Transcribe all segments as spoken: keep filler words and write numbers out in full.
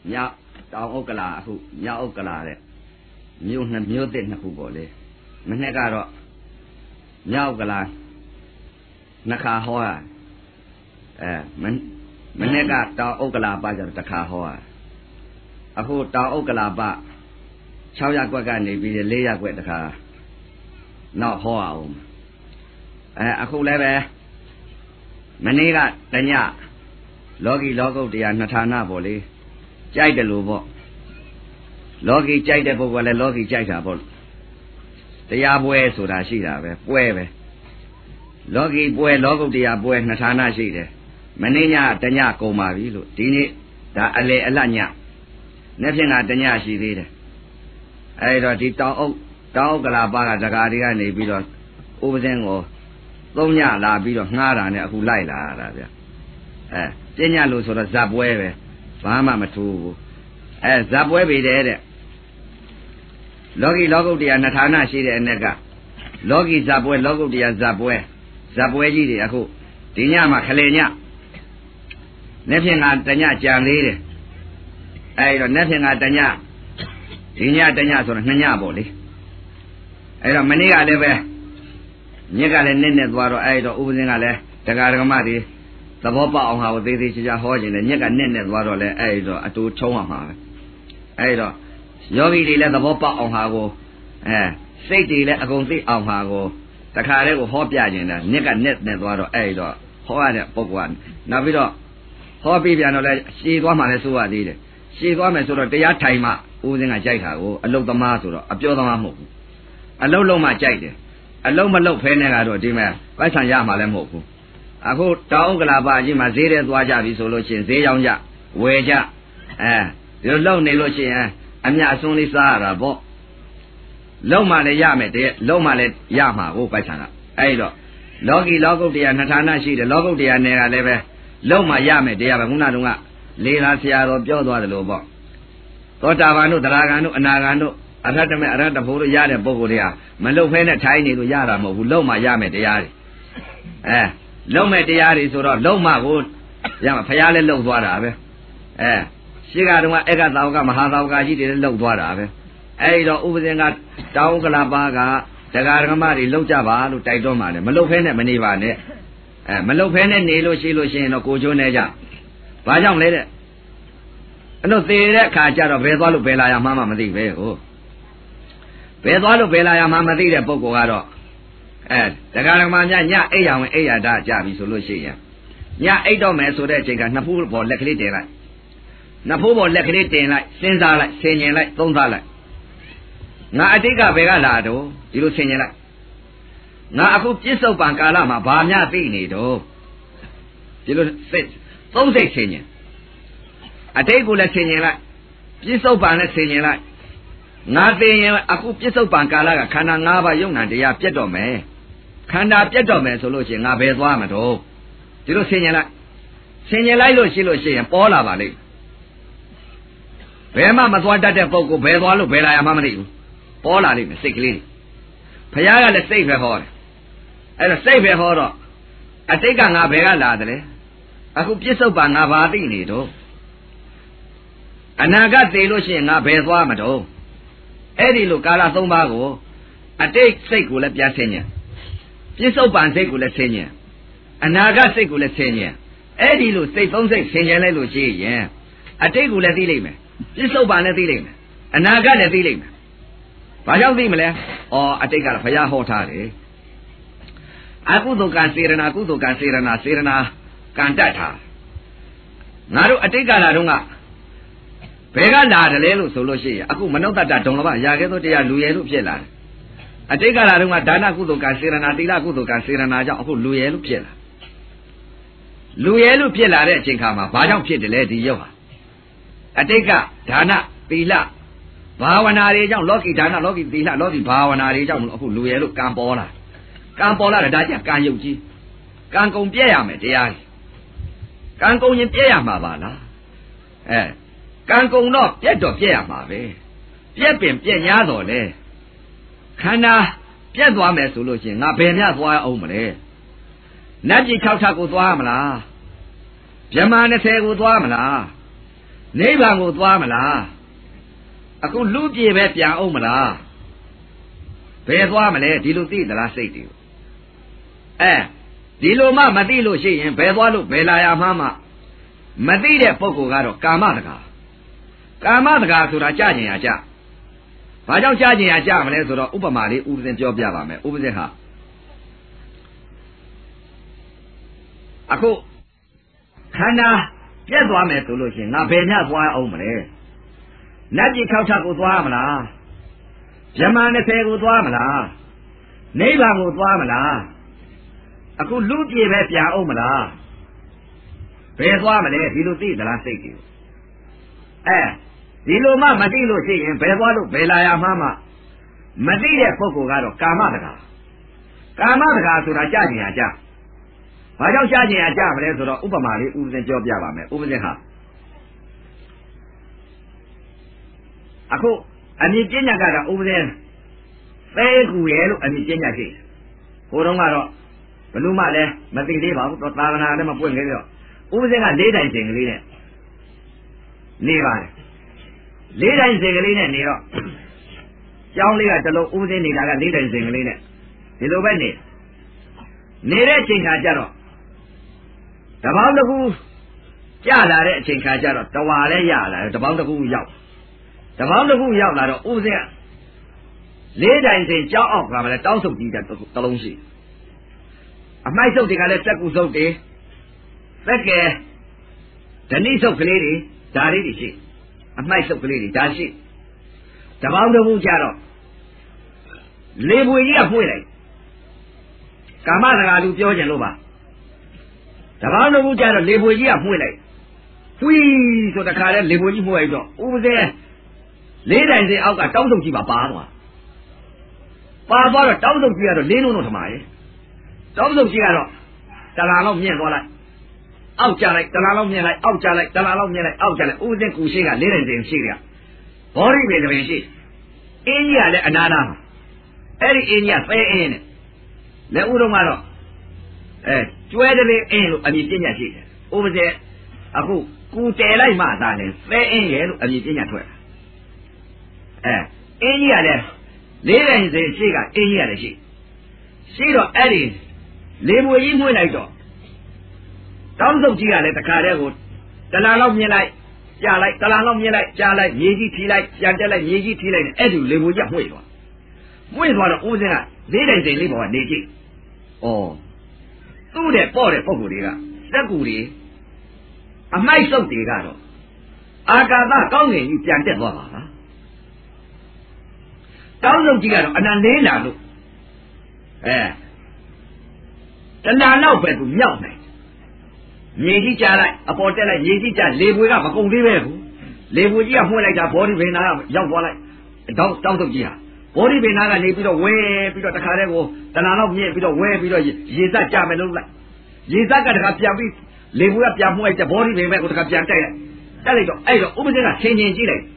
ညတောင်ဥက္ကလာအခုညဥက္ကလာတဲ့မြို့နှစ်မြို့သစ်နှစ်ခုပေါ့လေမနေ့ကတော့ညဥက္ကလာနှစ်ခါဟောရအဲမမနေ့ကတောင်ဥက္ကလာပကျတော့တစ်ခါဟောရအခုတောင်ဥက္ကလာပ၆ရက်ကွက်ကနေပြီး၄ရက်ကွက်တစ်ခါနောက်ဟောအောင်အဲအခုလည်းပဲမနေ့ကတညလောကီလောကုတ်တရားနှစ်ဌာနပေါ့လေကြိုက်တယ်လို့ပေါ့လောကီကြိုက်တဲ့ပုဂ္ဂိုလ်လည်းလောကီကြိုက်တာပေါ့တရားပွဲဆိုတာရှိတာပဲပွဲပဲလောကီပွဲလောကုတ်တရားပွဲနှစ်ဌာနရှိတယ်မနေ့ညတညကုန်ပါပြီလို့ဒီနေ့ဒါအလေအလတ်ညနေ့ဖြင့်ကတညရှိသေးတယ်အဲဒီတော့ဒီတောင်အုပ်တောင်ဥက္ကလာပါကတကားတွေကနေပြီးတော့ဥပဇင်းကိုသုံးညလာပြီးတော့ငှားတာနဲ့အခုလိုက်လာတာဗျအဲပြညလို့ဆိုတော့ဇက်ပွဲပဲဘာမှမထူးဘူးအဲဇက်ပွဲပြီတဲ့တဲ့လောကီလောကုတ်တရားနှစ်ဌာနရှိတဲ့အ ਨੇ ကလောကီဇက်ပွဲလောကုတ်တရားဇက်ပွဲဇက်ပွဲကြီးတွေအခုဒီညမှာခလေညနေ့ဖြင့်ကတညကြံလေးတယ်အဲဒီတော့နေ့ဖြင့်ကတညဒီညတညဆိုတော့နှစ်ညပေါ့လေအဲတော့မနေ့ကလည်းပဲညက်ကလည်းနစ်နဲ့သွားတော့အဲဒီတော့ဥပဇင်းကလည်းတရားဓမ္မတွေသဘောပေါက်အောင်ဟာကိုသေးသေးချာချာဟောခြင်းနဲ့ညက်ကနစ်နဲ့သွားတော့လဲအဲဒီတော့အတူထုံးရမှာပဲအဲဒီတော့ယောဂီတွေလည်းသဘောပေါက်အောင်ဟာကိုအဲစိတ်တွေလည်းအကုန်သိအောင်ဟာကိုတခါတည်းကိုဟောပြခြင်းနဲ့ညက်ကနစ်နဲ့သွားတော့အဲဒီတော့ဟောရတဲ့ပုဂ္ဂိုလ်ကနောက်ပြီးတော့ဟောပြပြန်တော့လဲရှည်သွားမှလည်းစိုးရသေးတယ်ရှည်သွားမယ်ဆိုတော့တရားထိုင်မှဥပဇင်းကကြိုက်တာကိုအလုတ်သမားဆိုတော့အပြောသမားမဟုတ်ဘူးအလုတ်လုံးမှကြိုက်တယ်အလုံးမလုံးဖဲနေကတော့ဒီမဲ့ပိုက်ဆံရမှာလည်းမဟုတ်ဘူးအခုတောင်ဥက္ကလာပကြီးမှာဈေးထဲသွားကြပြီဆိုလို့ရှိရင်ဈေးရောင်းကြဝယ်ကြအဲဒီလိုလုံနေလို့ရှိရင်အမြအစွန်းလေးစားရတာပေါ့လုံမှလည်းရမယ်တဲ့လုံမှလည်းရမှာကိုပိုက်ဆံကအဲဒီတော့လောကီလောကုတ်တရားနှစ်ဌာနရှိတယ်လောကုတ်တရားနယ်ကလည်းပဲလုံမှရမယ်တရားပဲခုနတုန်းကလေလာဆရာတော်ပြောသွားတယ်လို့ပေါ့သောတာပန်တို့သရဂံတို့အနာဂံတို့အရဟတမေအရဟတဖို့တို့ရတဲ့ပုဂ္ဂိုလ်တွေကမလုံဖဲနဲ့ထိုင်နေလို့ရတာမဟုတ်ဘူးလုံမှရမယ်တရားတွေအဲလုံမဲ့တရားတွေဆိုတော့လုံမှကိုရမှာဖရားလည်းလုံသွားတာပဲအဲရှိကတုန်းကဧကသာဝကမဟာသာဝကကြီးတွေလည်းလုံသွားတာပဲအဲဒီတော့ဥပဇင်ကတောင်းကလာပါကတရားဓမ္မတွေလုံကြပါလို့တိုက်တွန်းပါတယ်မလုံဖဲနဲ့မနေပါနဲ့အဲမလုံဖဲနဲ့နေလို့ရှိလို့ရှိရင်တော့ကိုချိုးနေကြဘာကြောင့်လဲတဲ့အဲ့တော့သေတဲ့အခါကျတော့ဘယ်သွားလို့ဘယ်လာရမှမသိပဲဟုတ်ဘယ်သွားလို့ဘယ်လာရမှမသိတဲ့ပုဂ္ဂိုလ်ကတော့အဲတရားဓမ္မများညအိပ်ရဝင်အိပ်ရတာကြပြီဆိုလို့ရှိရင်ညအိပ်တော့မယ်ဆိုတဲ့အချိန်ကနှစ်ဖူးပေါ်လက်ကလေးတင်လိုက်နှစ်ဖူးပေါ်လက်ကလေးတင်လိုက်စဉ်းစားလိုက်ဆင်ញင်လိုက်သုံးစားလိုက်ငါအတိတ်ကဘယ်ကလာတော့ဒီလိုဆင်ញင်လိုက်ငါအခုပြစ္ဆုတ်ပံကာလမှာဘာများသိနေတော့ဒီလိုစိတ်သုံးစိတ်ဆင်ញင်အတိတ်ကိုလည်းဆင်ញင်လိုက်ပြစ္ဆုတ်ပံလည်းဆင်ញင်လိုက်ငါသိရင်အခုပြစ္ဆုတ်ပံကာလကခန္ဓာ၅ပါးယုံနာတရားပြတ်တော့မယ်ခန္ဓာပြတ်တော့မယ်ဆိုလို့ရှိရင်ငါဘယ်သွားမှာတော့ဒီလိုဆင်ញင်လိုက်ဆင်ញင်လိုက်လို့ရှိလို့ရှိရင်ပေါ်လာပါလိမ့်ဘယ်မှမသွားတတ်တဲ့ပုဂ္ဂိုလ်ဘယ်သွားလို့ဘယ်လာရမှမသိဘူးပေါ်လာလိမ့်မယ်စိတ်ကလေးဘုရားကလည်းစိတ်ပဲဟောတယ်အဲ့တော့စိတ်ပဲဟောတော့အတိတ်ကငါဘယ်ကလာတယ်လဲအခုပြစ္ဆုတ်ပံငါဘာသိနေတော့အနာဂတ်သိလို့ရှိရင်ငါဘယ်သွားမှာတော့အဲ့ဒီလိုကာလသုံးပါးကိုအတိတ်စိတ်ကိုလည်းပြန်ဆင်းញံပြစ္ဆုတ်ပံစိတ်ကိုလည်းဆင်းញံအနာဂတ်စိတ်ကိုလည်းဆင်းញံအဲ့ဒီလိုစိတ်သုံးစိတ်ဆင်းញံလိုက်လို့ရှိရင်အတိတ်ကိုလည်းသိလိမ့်မယ်ပြစ္ဆုတ်ပံလည်းသိလိမ့်မယ်အနာဂတ်လည်းသိလိမ့်မယ်ဘာကြောင့်သိမလဲဩအတိတ်ကလည်းဘုရားဟောထားတယ်အကုသိုလ်ကံစေရနာကုသိုလ်ကံစေရနာစေရနာကံတတ်ထားငါတို့အတိတ်ကလာတော့ကဘယ်ကလာတယ်လဲလို့ဆိုလို့ရှိရင်အခုမနုဿတ္တဒုံလဘရာခဲ့သောတရားလူရယ်လို့ဖြစ်လာတယ်အတိတ်ကလာတော့ကဒါနကုသိုလ်ကံစေရနာသီလကုသိုလ်ကံစေရနာကြောင့်အခုလူရယ်လို့ဖြစ်လာလူရယ်လို့ဖြစ်လာတဲ့အချိန်ခါမှာဘာကြောင့်ဖြစ်တယ်လဲဒီရုပ်ဟာအတိတ်ကဒါနသီလဘာဝနာတွေကြောင့်လောကီဒါနလောကီသီလလောကီဘာဝနာတွေကြောင့်အခုလူရယ်လို့ကံပေါ်လာကံပေါ်လာတာဒါကြကံယုတ်ကြီးကံကုန်ပြည့်ရမယ်တရားကြီးကံကုန်ရင်ပြည့်ရမှာပါလားအဲကံကုန်တော့ပြက်တော့ပြက်ရမှာပဲပြက်ပင်ပြက်ညားတော့လေခန္ဓာပြက်သွားမယ်ဆိုလို့ရှိရင်ငါဘယ်မျှသွားအောင်မလဲနတ်ပြည်၆ထပ်ကိုသွားမလားဗြဟ္မာ၂၀ကိုသွားမလားနိဗ္ဗာန်ကိုသွားမလားအခုလူပြေပဲပြန်အောင်မလားဘယ်သွားမလဲဒီလိုသိသလားစိတ်တွေအဲဒီလိုမှမသိလို့ရှိရင်ဘယ်သွားလို့ဘယ်လာရမှမှမသိတဲ့ပုဂ္ဂိုလ်ကတော့ကာမတကာကာမတကာဆိုတာကြကျင်ရကြဘာကြောင့်ကြကျင်ရကြမလဲဆိုတော့ဥပမာလေးဥပဇင်ပြောပြပါမယ်ဥပဇင်ဟာအခုခန္ဓာပြတ်သွားမယ်ဆိုလို့ရှိရင်ငါဘယ်ညသွားအောင်မလဲနတ်ပြည်ခောက်ထကိုသွားမလားဗြဟ္မာနှစ်ဆယ်ကိုသွားမလားနိဗ္ဗာန်ကိုသွားမလားအခုလူပြေပဲပြန်အောင်မလားဘယ်သွားမလဲဒီလိုသိသလားစိတ်ကြီးအဲဒီလိုမှမသိလို့ရှိရင်ဘယ်သွားလို့ဘယ်လာရမှမှမသိတဲ့ပုဂ္ဂိုလ်ကတော့ကာမတကာကာမတကာဆိုတာကြကျင်ရကြဘာကြောင့်ကြကျင်ရကြမလဲဆိုတော့ဥပမာလေးဥပဇင်ပြောပြပါမယ်ဥပဇင်ဟာအခုအမြင့်ပညာကတော့ဥပဇင်သဲကူရဲ့လို့အမြင့်ပညာရှိဟိုတုန်းကတော့ဘလို့မှလည်းမသိသေးပါဘူးတော့သာသနာလည်းမပွင့်ခဲ့တော့ဥပဇင်ကလေးတိုင်ချိန်ကလေးနဲ့နေပါတယ်လေးတိုင်ချိန်ကလေးနဲ့နေတော့ကျောင်းလေးကတလုံးဥပဇင်နေတာကလေးတိုင်ချိန်ကလေးနဲ့ဒီလိုပဲနေနေတဲ့ချိန်ခါကျတော့တပေါင်းတစ်ခုကြလာတဲ့အချိန်ခါကျတော့တဝါလဲရလာတယ်တပေါင်းတစ်ခုရောက်တပေါင်းတစ်ခုရောက်လာတော့ဥပဇင်လေးတိုင်ချိန်ကြောင်းအောက်ကမလဲတောင်းဆုပ်ကြည့်တဲ့တလုံးရှိအမိုက်ဆုပ်တွေကလည်းစက်ကူဆုပ်တွေသက်ကဲဓဏိဆုပ်ကလေးတွေဒါလေးတွေရှိအမိုက်ဆုပ်ကလေးတွေဒါရှိတပေါင်းတစ်ခုကျတော့လေပွေကြီးကဖွင့်လိုက်ကာမစကားလူပြောကြလို့ပါတပေါင်းတစ်ခုကျတော့လေပွေကြီးကဖွင့်လိုက်ဖွီးဆိုတခါလဲလေပွေကြီးဖွင့်လိုက်တော့ဥပဇင်လေးတိုင်စင်အောက်ကတောင်းဆုပ်ကြီးပါပါသွားပါသွားတော့တောင်းဆုပ်ကြီးကတော့လေးလုံးလုံးထမရဲ့တောင်းဆုပ်ကြီးကတော့တလားလောက်မြင့်သွားလိုက်အောက်ကျလိုက်တလားလောက်မြင့်လိုက်အောက်ကျလိုက်တလားလောက်မြင့်လိုက်အောက်ကျလိုက်ဥပဇင်ကူရှိကလေးတိုင်စင်ရှိတယ်ဘောရိပေတပင်ရှိအင်းကြီးကလည်းအနာနာအဲ့ဒီအင်းကြီးကသဲအင်းနဲ့လက်ဥတော်ကတော့အဲကျွဲတလေးအင်းလို့အမည်ပညာရှိတယ်ဥပဇင်အခုကူတယ်လိုက်မှသာလဲသဲအင်းရဲ့လို့အမည်ပညာထွက်အဲအင်းကြီးကလည်းလေးတိုင်စင်ရှိကအင်းကြီးကလည်းရှိရှိတော့အဲ့ဒီလေမွေကြီးမှွေးလိုက်တော့တောင်းစုပ်ကြီးကလည်းတခါတည်းကိုတလားလောက်မြင်လိုက်ကြားလိုက်တလားလောက်မြင်လိုက်ကြားလိုက်မြေကြီးထီလိုက်ပြန်တက်လိုက်မြေကြီးထီလိုက်အဲ့ဒီလေမွေကြီးမှွေးသွားမှွေးသွားတော့ဦးစင်းကလေးတိုင်စင်လေးပေါ်ကနေကြည့်ဩသူ့တဲ့ပေါ့တဲ့ပုံကိုယ်တွေကစက်ကူတွေအမိုက်စုပ်တွေကတော့အာကာသကောင်းငင်ကြီးပြန်တက်သွားပါလားတောင်းစုပ်ကြီးကတော့အနန္တလေးလာလို့အဲတဏှာနောက်ပဲသူမြောက်နိုင်မြေကြီးကြားလိုက်အပေါ်တက်လိုက်မြေကြီးကြားလေပွေကမကုန်သေးပဲဘူးလေပွေကြီးကမှွှက်လိုက်တာဘောဒီဘေနာကရောက်သွားလိုက်တောင်းတောင်းစုပ်ကြီးဟာဘောဒီဘေနာကနေပြီးတော့ဝဲပြီးတော့တခါတည်းကိုတဏှာနောက်မြင့်ပြီးတော့ဝဲပြီးတော့ရေစက်ကြမယ်လို့လိုက်ရေစက်ကတခါပြန်ပြီးလေပွေကပြန်မှွှက်တဲ့ဘောဒီဘေမဲ့ကိုတခါပြန်တိုက်လိုက်တက်လိုက်တော့အဲ့တော့ဥပဇင်ကဆင်ခြင်ကြည့်လိုက်ဩ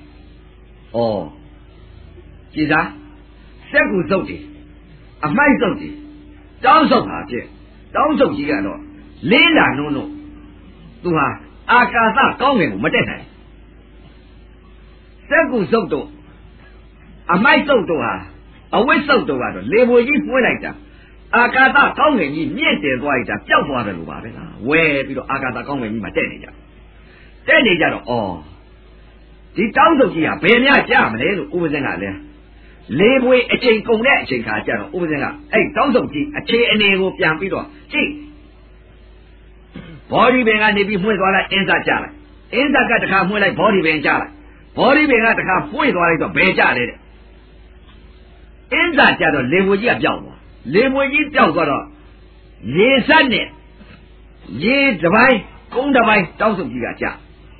ကြည်စားစက်ကူစုပ်တယ်အမိုက်စုပ်တယ်တောင်းစုပ်ပါဖြစ်တောင်းစုပ်ကြီးကတော့လေးလာနုံနုံသူဟာအာကာသကောင်းငင်ကိုမတက်နိုင်စက်ကူစုပ်တော့အမိုက်စုပ်တော့ဟာအဝိစုပ်တော့ကတော့လေဘွေကြီးဖွင့်လိုက်တာအာကာသကောင်းငင်ကြီးမြင့်တယ်သွားလိုက်တာပျောက်သွားတယ်လို့ပါပဲလားဝဲပြီးတော့အာကာသကောင်းငင်ကြီးမှာတက်နေကြတက်နေကြတော့ဩဒီတောင်းစုပ်ကြီးဟာဘယ်များကြမလဲလို့ဥပဇင်ကလည်းလေပွေအချိန်ကုန်တဲ့အချိန်ခါကျတော့ဥပဇင်ကအဲ့တောင်းစုပ်ကြီးအခြေအနေကိုပြန်ပြီးတော့ကြည့်ဘောဒီပင်ကနေပြီးမှွေသွားလိုက်အင်းစားကြလိုက်အင်းစားကတခါမှွေလိုက်ဘောဒီပင်ကြလိုက်ဘောဒီပင်ကတခါမှွေသွားလိုက်တော့ဘယ်ကြလဲတဲ့အင်းစားကြတော့လေပွေကြီးကပျောက်သွားလေပွေကြီးပျောက်သွားတော့ရေစက်နဲ့ရေတစ်ပိုင်းကုန်းတစ်ပိုင်းတောင်းစုပ်ကြီးကကြဩ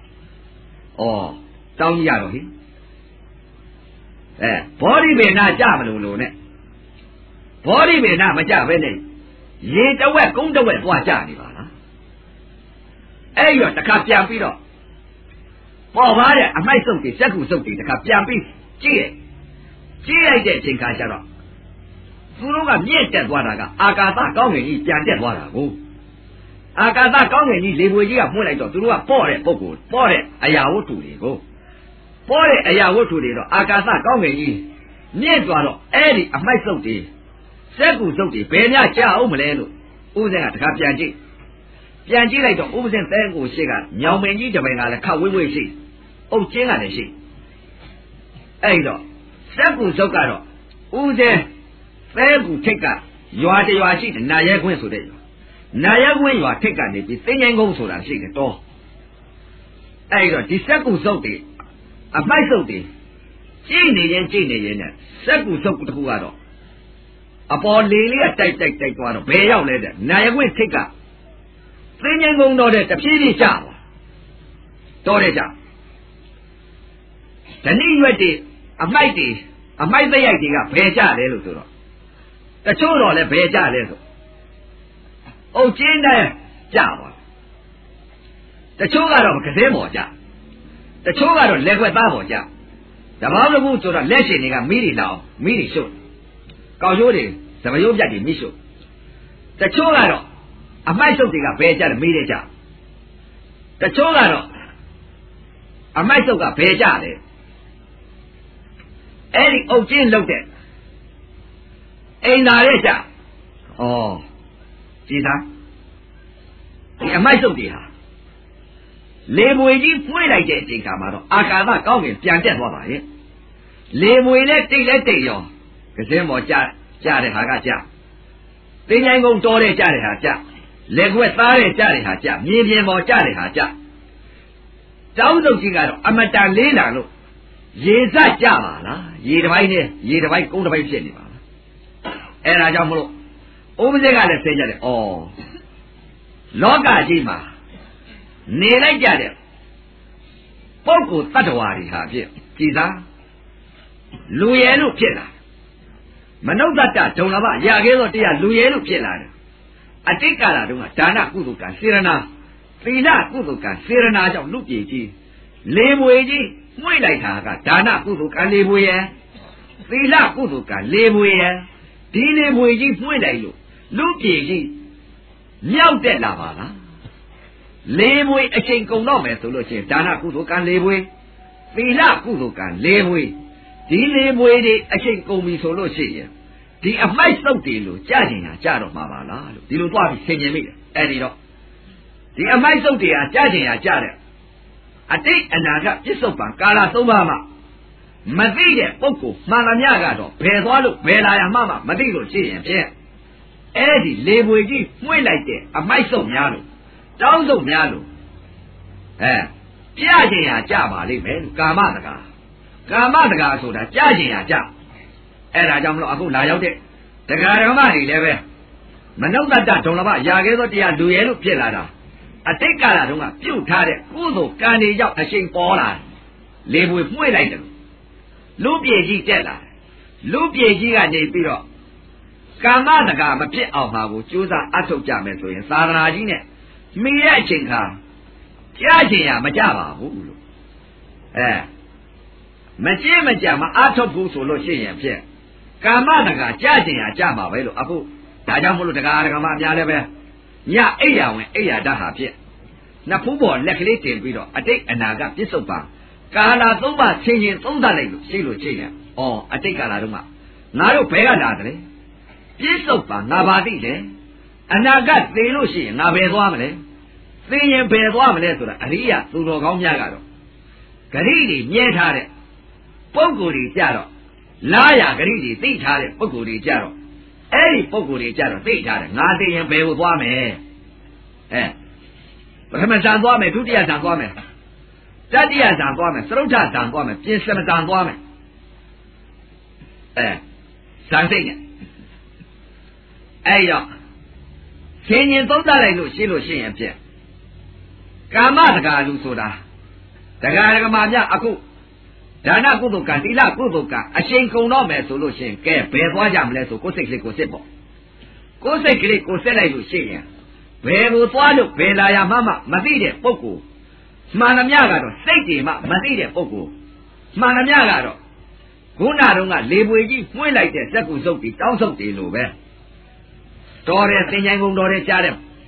တောင်းကြီးရတော့ဟိအဲဘောဓိပင်နာကြမလို့လို့နဲ့ဘောဓိပင်နာမကြပဲနဲ့ရေတဝက်ကုန်းတဝက်သွားကြနေပါလားအဲ့ရောတခါပြန်ပြီးတော့ပေါ်ပါတဲ့အမိုက်စုပ်တွေစက်ကူစုပ်တွေတခါပြန်ပြီးကြည့်ရကြည့်လိုက်တဲ့အချိန်ခါကျတော့သူတို့ကမြင့်တက်သွားတာကအာကာသကောင်းငင်ကြီးပြန်တက်သွားတာကိုအာကာသကောင်းကင်ကြီးလေပွေကြီးကမှုလိုက်တော့သူတို့ကပေါ့တဲ့ပုဂ္ဂိုလ်ပေါ့တဲ့အရာဝတ္ထုတွေကိုပေါ့တဲ့အရာဝတ္ထုတွေတော့အာကာသကောင်းကင်ကြီးမြင့်သွားတော့အဲ့ဒီအမိုက်စုပ်တွေစက်ကူစုပ်တွေဘယ်များကြာအောင်မလဲလို့ဥပဇင်ကတခါပြန်ကြည့်ပြန်ကြည့်လိုက်တော့ဥပဇင်သဲကိုရှိကညောင်ပင်ကြီးတပင်ကလည်းခတ်ဝိဝိရှိအုတ်ကျင်းကလည်းရှိအဲ့တော့စက်ကူစုပ်ကတော့ဥပဇင်သဲကူထိတ်ကရွာတရွာရှိတယ်နာရဲခွင်းဆိုတဲ့ရွာနာရဲခွင်းရွာထိတ်ကနေပြီးသိငိုင်းကုန်းဆိုတာရှိတယ်တော့အဲ့တော့ဒီစက်ကူစုပ်တွေအမိုက်စုပ်တွေကြည့်နေရင်ကြည့်နေရင်နဲ့စက်ကူစုပ်တစ်ခုကတော့အပေါ်လေလေးကတိုက်တိုက်တိုက်သွားတော့ဘယ်ရောက်လဲတဲ့နာရခွင့်ထိတ်ကသိငိုင်းကုန်းတော့တဲ့တဖြည်းဖြည်းကျသွားတော့တဲ့ကြဓနိရွက်တွေအမိုက်တွေအမိုက်သရိုက်တွေကဘယ်ကျလဲလို့ဆိုတော့တချို့တော့လည်းဘယ်ကျလဲဆိုအုတ်ကျင်းတဲ့ကျသွားတချို့ကတော့ကစင်းပေါ်ကျတချို့ကတော့လက်ွက်သားပေါ်ကျတဘောင်းတစ်ခုဆိုတော့လက်ရှင်တွေကမိတွေလောက်မိတွေရှုပ်ကောက်ရိုးတွေသပရိုးပြတ်တွေမိရှုပ်တချို့ကတော့အမိုက်စုပ်တွေကဘယ်ကျတယ်မိတွေကျတချို့ကတော့အမိုက်စုပ်ကဘယ်ကျလဲအဲ့ဒီအုတ်ကျင်းလောက်တဲ့အိမ်သာရဲ့ကျဩကြည်သားဒီအမိုက်စုပ်တွေဟာလေမွေကြီးဖွေးလိုက်တဲ့အချိန်ခါမှာတော့အာကာသကောင်းကင်ပြန်တက်သွားပါရဲ့လေမွေနဲ့တိတ်လဲတိတ်ရောကစင်းပေါ်ကြကြတဲ့ဟာကကြသိငိုင်းကုန်းတော်တဲ့ကြတဲ့ဟာကြလက်ွက်သားတဲ့ကြတဲ့ဟာကြမြင်းပြင်းပေါ်ကြတဲ့ဟာကြတောင်းစုပ်ကြီးကတော့အမတန်လေးလာလို့ရေစကြပါလားရေတစ်ပိုင်းနဲ့ရေတစ်ပိုင်းကုန်းတစ်ပိုင်းဖြစ်နေပါလားအဲ့ဒါကြောင့်မလို့ဥပဇေကလည်းသိကြတယ်ဩလောကကြီးမှာနေလိုက်ကြတဲ့ပုဂ္ဂိုလ်တ attva တွေဟာဖြစ်ကြည်သာလူရဲလို့ဖြစ်လာမနုဿတ္တဒုံလဘရခဲ့သောတရားလူရဲလို့ဖြစ်လာတယ်အတိတ်ကာလတုန်းကဒါနကုသိုလ်ကံစေရနာသီလကုသိုလ်ကံစေရနာကြောင့်လူပြေကြီးလေမွေကြီးမှွေလိုက်တာကဒါနကုသိုလ်ကံလေမွေရယ်သီလကုသိုလ်ကံလေမွေရယ်ဒီလေမွေကြီးမှွေလိုက်လို့လူပြေကြီးမြောက်တက်လာပါလားလေမွေအချိန်ကုန်တော့မယ်ဆိုလို့ချင်းဒါနကုသိုလ်ကံလေမွေသီလကုသိုလ်ကံလေမွေဒီလေမွေတွေအချိန်ကုန်ပြီဆိုလို့ရှိရင်ဒီအမိုက်စုပ်တယ်လို့ကြားကျင်တာကြားတော့မှာပါလားလို့ဒီလိုသွားပြီးဆင်ញင်မိတယ်အဲ့ဒီတော့ဒီအမိုက်စုပ်တွေကကြားကျင်တာကြားတယ်အတိတ်အနာဂတ်ပြစ္ဆုတ်ပံကာလသုံးပါးမှမသိတဲ့ပုဂ္ဂိုလ်မှန်သမျှကတော့ဘယ်သွားလို့ဘယ်လာရမှမသိလို့ရှိရင်ဖြင့်အဲ့ဒီလေမွေကြီးမှွေလိုက်တဲ့အမိုက်စုပ်များလို့တောင်းစုပ်များလို့အဲကြားကျင်တာကြားပါလိမ့်မယ်ကာမတကာကာမတကာဆိုတာကြားကျင်တာကြားအဲ့ဒါကြောင့်မလို့အခုလာရောက်တဲ့ဒကာဓမ္မတွေလည်းပဲမနုဿတ္တဒုံလဘရာခဲ့သောတရားလူရဲလို့ဖြစ်လာတာအတိတ်ကာလတုန်းကပြုတ်ထားတဲ့ကုသိုလ်ကံတွေကြောင့်အရှိန်ပေါ်လာလေပွေမှွေလိုက်တယ်လူပြေကြီးတက်လာလူပြေကြီးကနေပြီးတော့ကာမတကာမဖြစ်အောင်ပါကိုကြိုးစားအထုတ်ကြမယ်ဆိုရင်သာသနာကြီးနဲ့မိရဲ့အချိန်ခါကြားချင်ရမကြပါဘူးလို့အဲမကြည့်မကြမအထုတ်ဘူးဆိုလို့ရှိရင်ဖြင့်ကာမတကာကြားချင်ရကြမှာပဲလို့အခုဒါကြောင့်မလို့တရားဓမ္မအများလည်းပဲညအိယာဝင်အိယာဓာတ်ဟာဖြစ်နှစ်ဖူးပေါ်လက်ကလေးတင်ပြီးတော့အတိတ်အနာကပြစ္ဆုတ်ပါကာလသုံးပါချင်းချင်းသုံးသပ်လိုက်လို့ရှိလို့ရှိရင်ဩအတိတ်ကာလတုန်းကငါတို့ဘဲကလာတယ်ပြစ္ဆုတ်ပါငါပါသိတယ်အနာကသိလို့ရှိရင်ငါဘယ်သွားမလဲသိရင်ဘယ်သွားမလဲဆိုတာအရိယသူတော်ကောင်းများကတော့ဂရိတွေမြဲထားတဲ့ပုဂ္ဂိုလ်တွေကြတော့လာရဂရိတွေသိထားတဲ့ပုဂ္ဂိုလ်တွေကြတော့အဲ့ဒီပုဂ္ဂိုလ်တွေကြတော့သိထားတယ်ငါသိရင်ဘယ်ကိုသွားမယ်အဲပထမဇန်သွားမယ်ဒုတိယဇန်သွားမယ်တတိယဇန်သွားမယ်သရုတ်ထဇန်သွားမယ်ပြင်စမဇန်သွားမယ်အဲဇန်သိနေအဲ့တော့ရှင်ရင်သုံးသပ်လိုက်လို့ရှိလို့ရှိရင်ဖြင့်ကာမတကာလူဆိုတာတရားဓမ္မများအခုဒါနကုသိုလ်ကံသီလကုသိုလ်ကံအရှိန်ကုန်တော့မယ်ဆိုလို့ရှိရင်ကဲဘယ်သွားကြမလဲဆိုကိုယ်စိတ်ကလေးကိုစစ်ပေါ့ကိုယ်စိတ်ကလေးကိုစစ်လိုက်လို့ရှိရင်ဘယ်ကိုသွားလို့ဘယ်လာရမှမသိတဲ့ပုဂ္ဂိုလ်မှန်သမျှကတော့စိတ်တွေမှမသိတဲ့ပုဂ္ဂိုလ်မှန်သမျှကတော့ခုနတုန်းကလေပွေကြီးမှွေးလိုက်တဲ့စက်ကူစုပ်ပြီးတောင်းစုပ်တယ်လို့ပဲတော်တယ်သင်္ချိုင်းကုန်တော်တယ်ကြားတယ်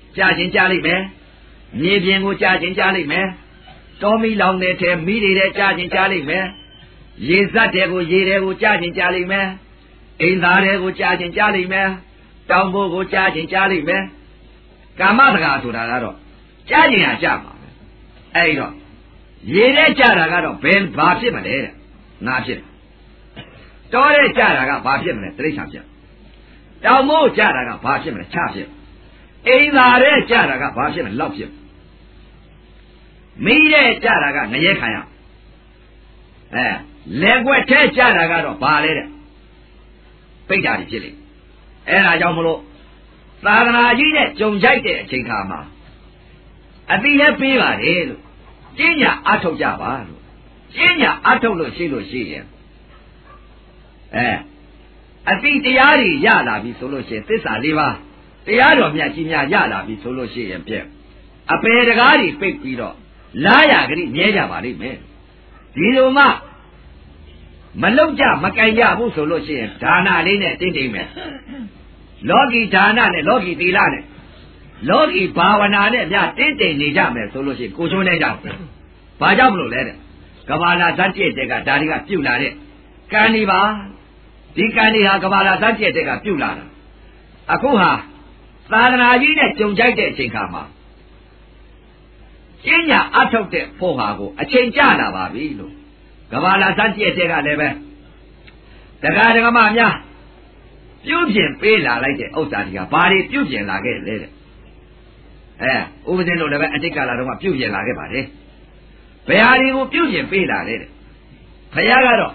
ကြာချင်းကြာလိုက်မယ်မြေပြင်ကိုကြာချင်းကြာလိုက်မယ်တောမီလောင်တဲ့ထဲမိနေတဲ့ကြာချင်းကြာလိုက်မယ်ရေစက်တဲ့ကိုရေတဲ့ကိုကြာချင်းကြာလိုက်မယ်အိမ်သားတဲ့ကိုကြာချင်းကြာလိုက်မယ်တောင်ပေါ်ကိုကြာချင်းကြာလိုက်မယ်ကာမတကာဆိုတာကတော့ကြာချင်းဟာကြာမှာပဲအဲ့တော့ရေတဲ့ကြာတာကတော့ဘယ်ဘာဖြစ်မလဲတဲ့ငါဖြစ်တောတဲ့ကြာတာကဘာဖြစ်မလဲတိရစ္ဆာန်ဖြစ်တောင်မိုးကြာတာကဘာဖြစ်မလဲချဖြစ်အိမ်သာတဲ့ကြာတာကဘာဖြစ်မလဲလောက်ဖြစ်မိတဲ့ကြာတာကငရဲခံရအဲလက်ွက်ထဲကြာတာကတော့ဘာလဲတဲ့ပိဋ္ဌာတွေဖြစ်လေအဲ့ဒါကြောင့်မလို့သာသနာကြီးနဲ့ကြုံကြိုက်တဲ့အချိန်ခါမှာအတိလည်းပေးပါတယ်လို့ကျင့်ညာအထုတ်ကြပါလို့ကျင့်ညာအထုတ်လို့ရှိလို့ရှိရင်အဲအတိတရားတွေရလာပြီဆိုလို့ရှိရင်သစ္စာလေးပါးတရားတော်မြတ်ကြီးများရလာပြီဆိုလို့ရှိရင်ပြည့်အပေတကားတွေပိတ်ပြီးတော့လာရကလေးမြဲကြပါလိမ့်မယ်ဒီလိုမှမလောက်ကြမကင်ကြဘူးဆိုလို့ရှိရင်ဒါနလေးနဲ့တင်းတင်းမယ်လောကီဒါနနဲ့လောကီသီလနဲ့လောကီဘာဝနာနဲ့ညတင်းတင်းနေကြမယ်ဆိုလို့ရှိရင်ကိုချုံးနေကြတယ်ဘာကြောင့်မလို့လဲတဲ့ကဘာလာဇတ်တဲ့တဲ့ကဒါတွေကပြုတ်လာတဲ့ကံဒီပါဒီကံဒီဟာကဘာလာဇတ်တဲ့တဲ့ကပြုတ်လာတာအခုဟာသာသနာကြီးနဲ့ကြုံကြိုက်တဲ့အချိန်ခါမှာကျင့်ညာအထုတ်တဲ့ဖို့ဟာကိုအချိန်ကျလာပါပြီလို့ကဘာလာဇတ်တဲ့တဲ့ကလည်းပဲတရားဓမ္မများပြုပြင်ပေးလာလိုက်တဲ့ဥစ္စာတွေကဘာတွေပြုပြင်လာခဲ့လဲတဲ့အဲဥပဒေလို့လည်းပဲအတိတ်ကာလတုန်းကပြုပြင်လာခဲ့ပါတယ်ဘယ်ဟာတွေကိုပြုပြင်ပေးလာလဲတဲ့ဘုရားကတော့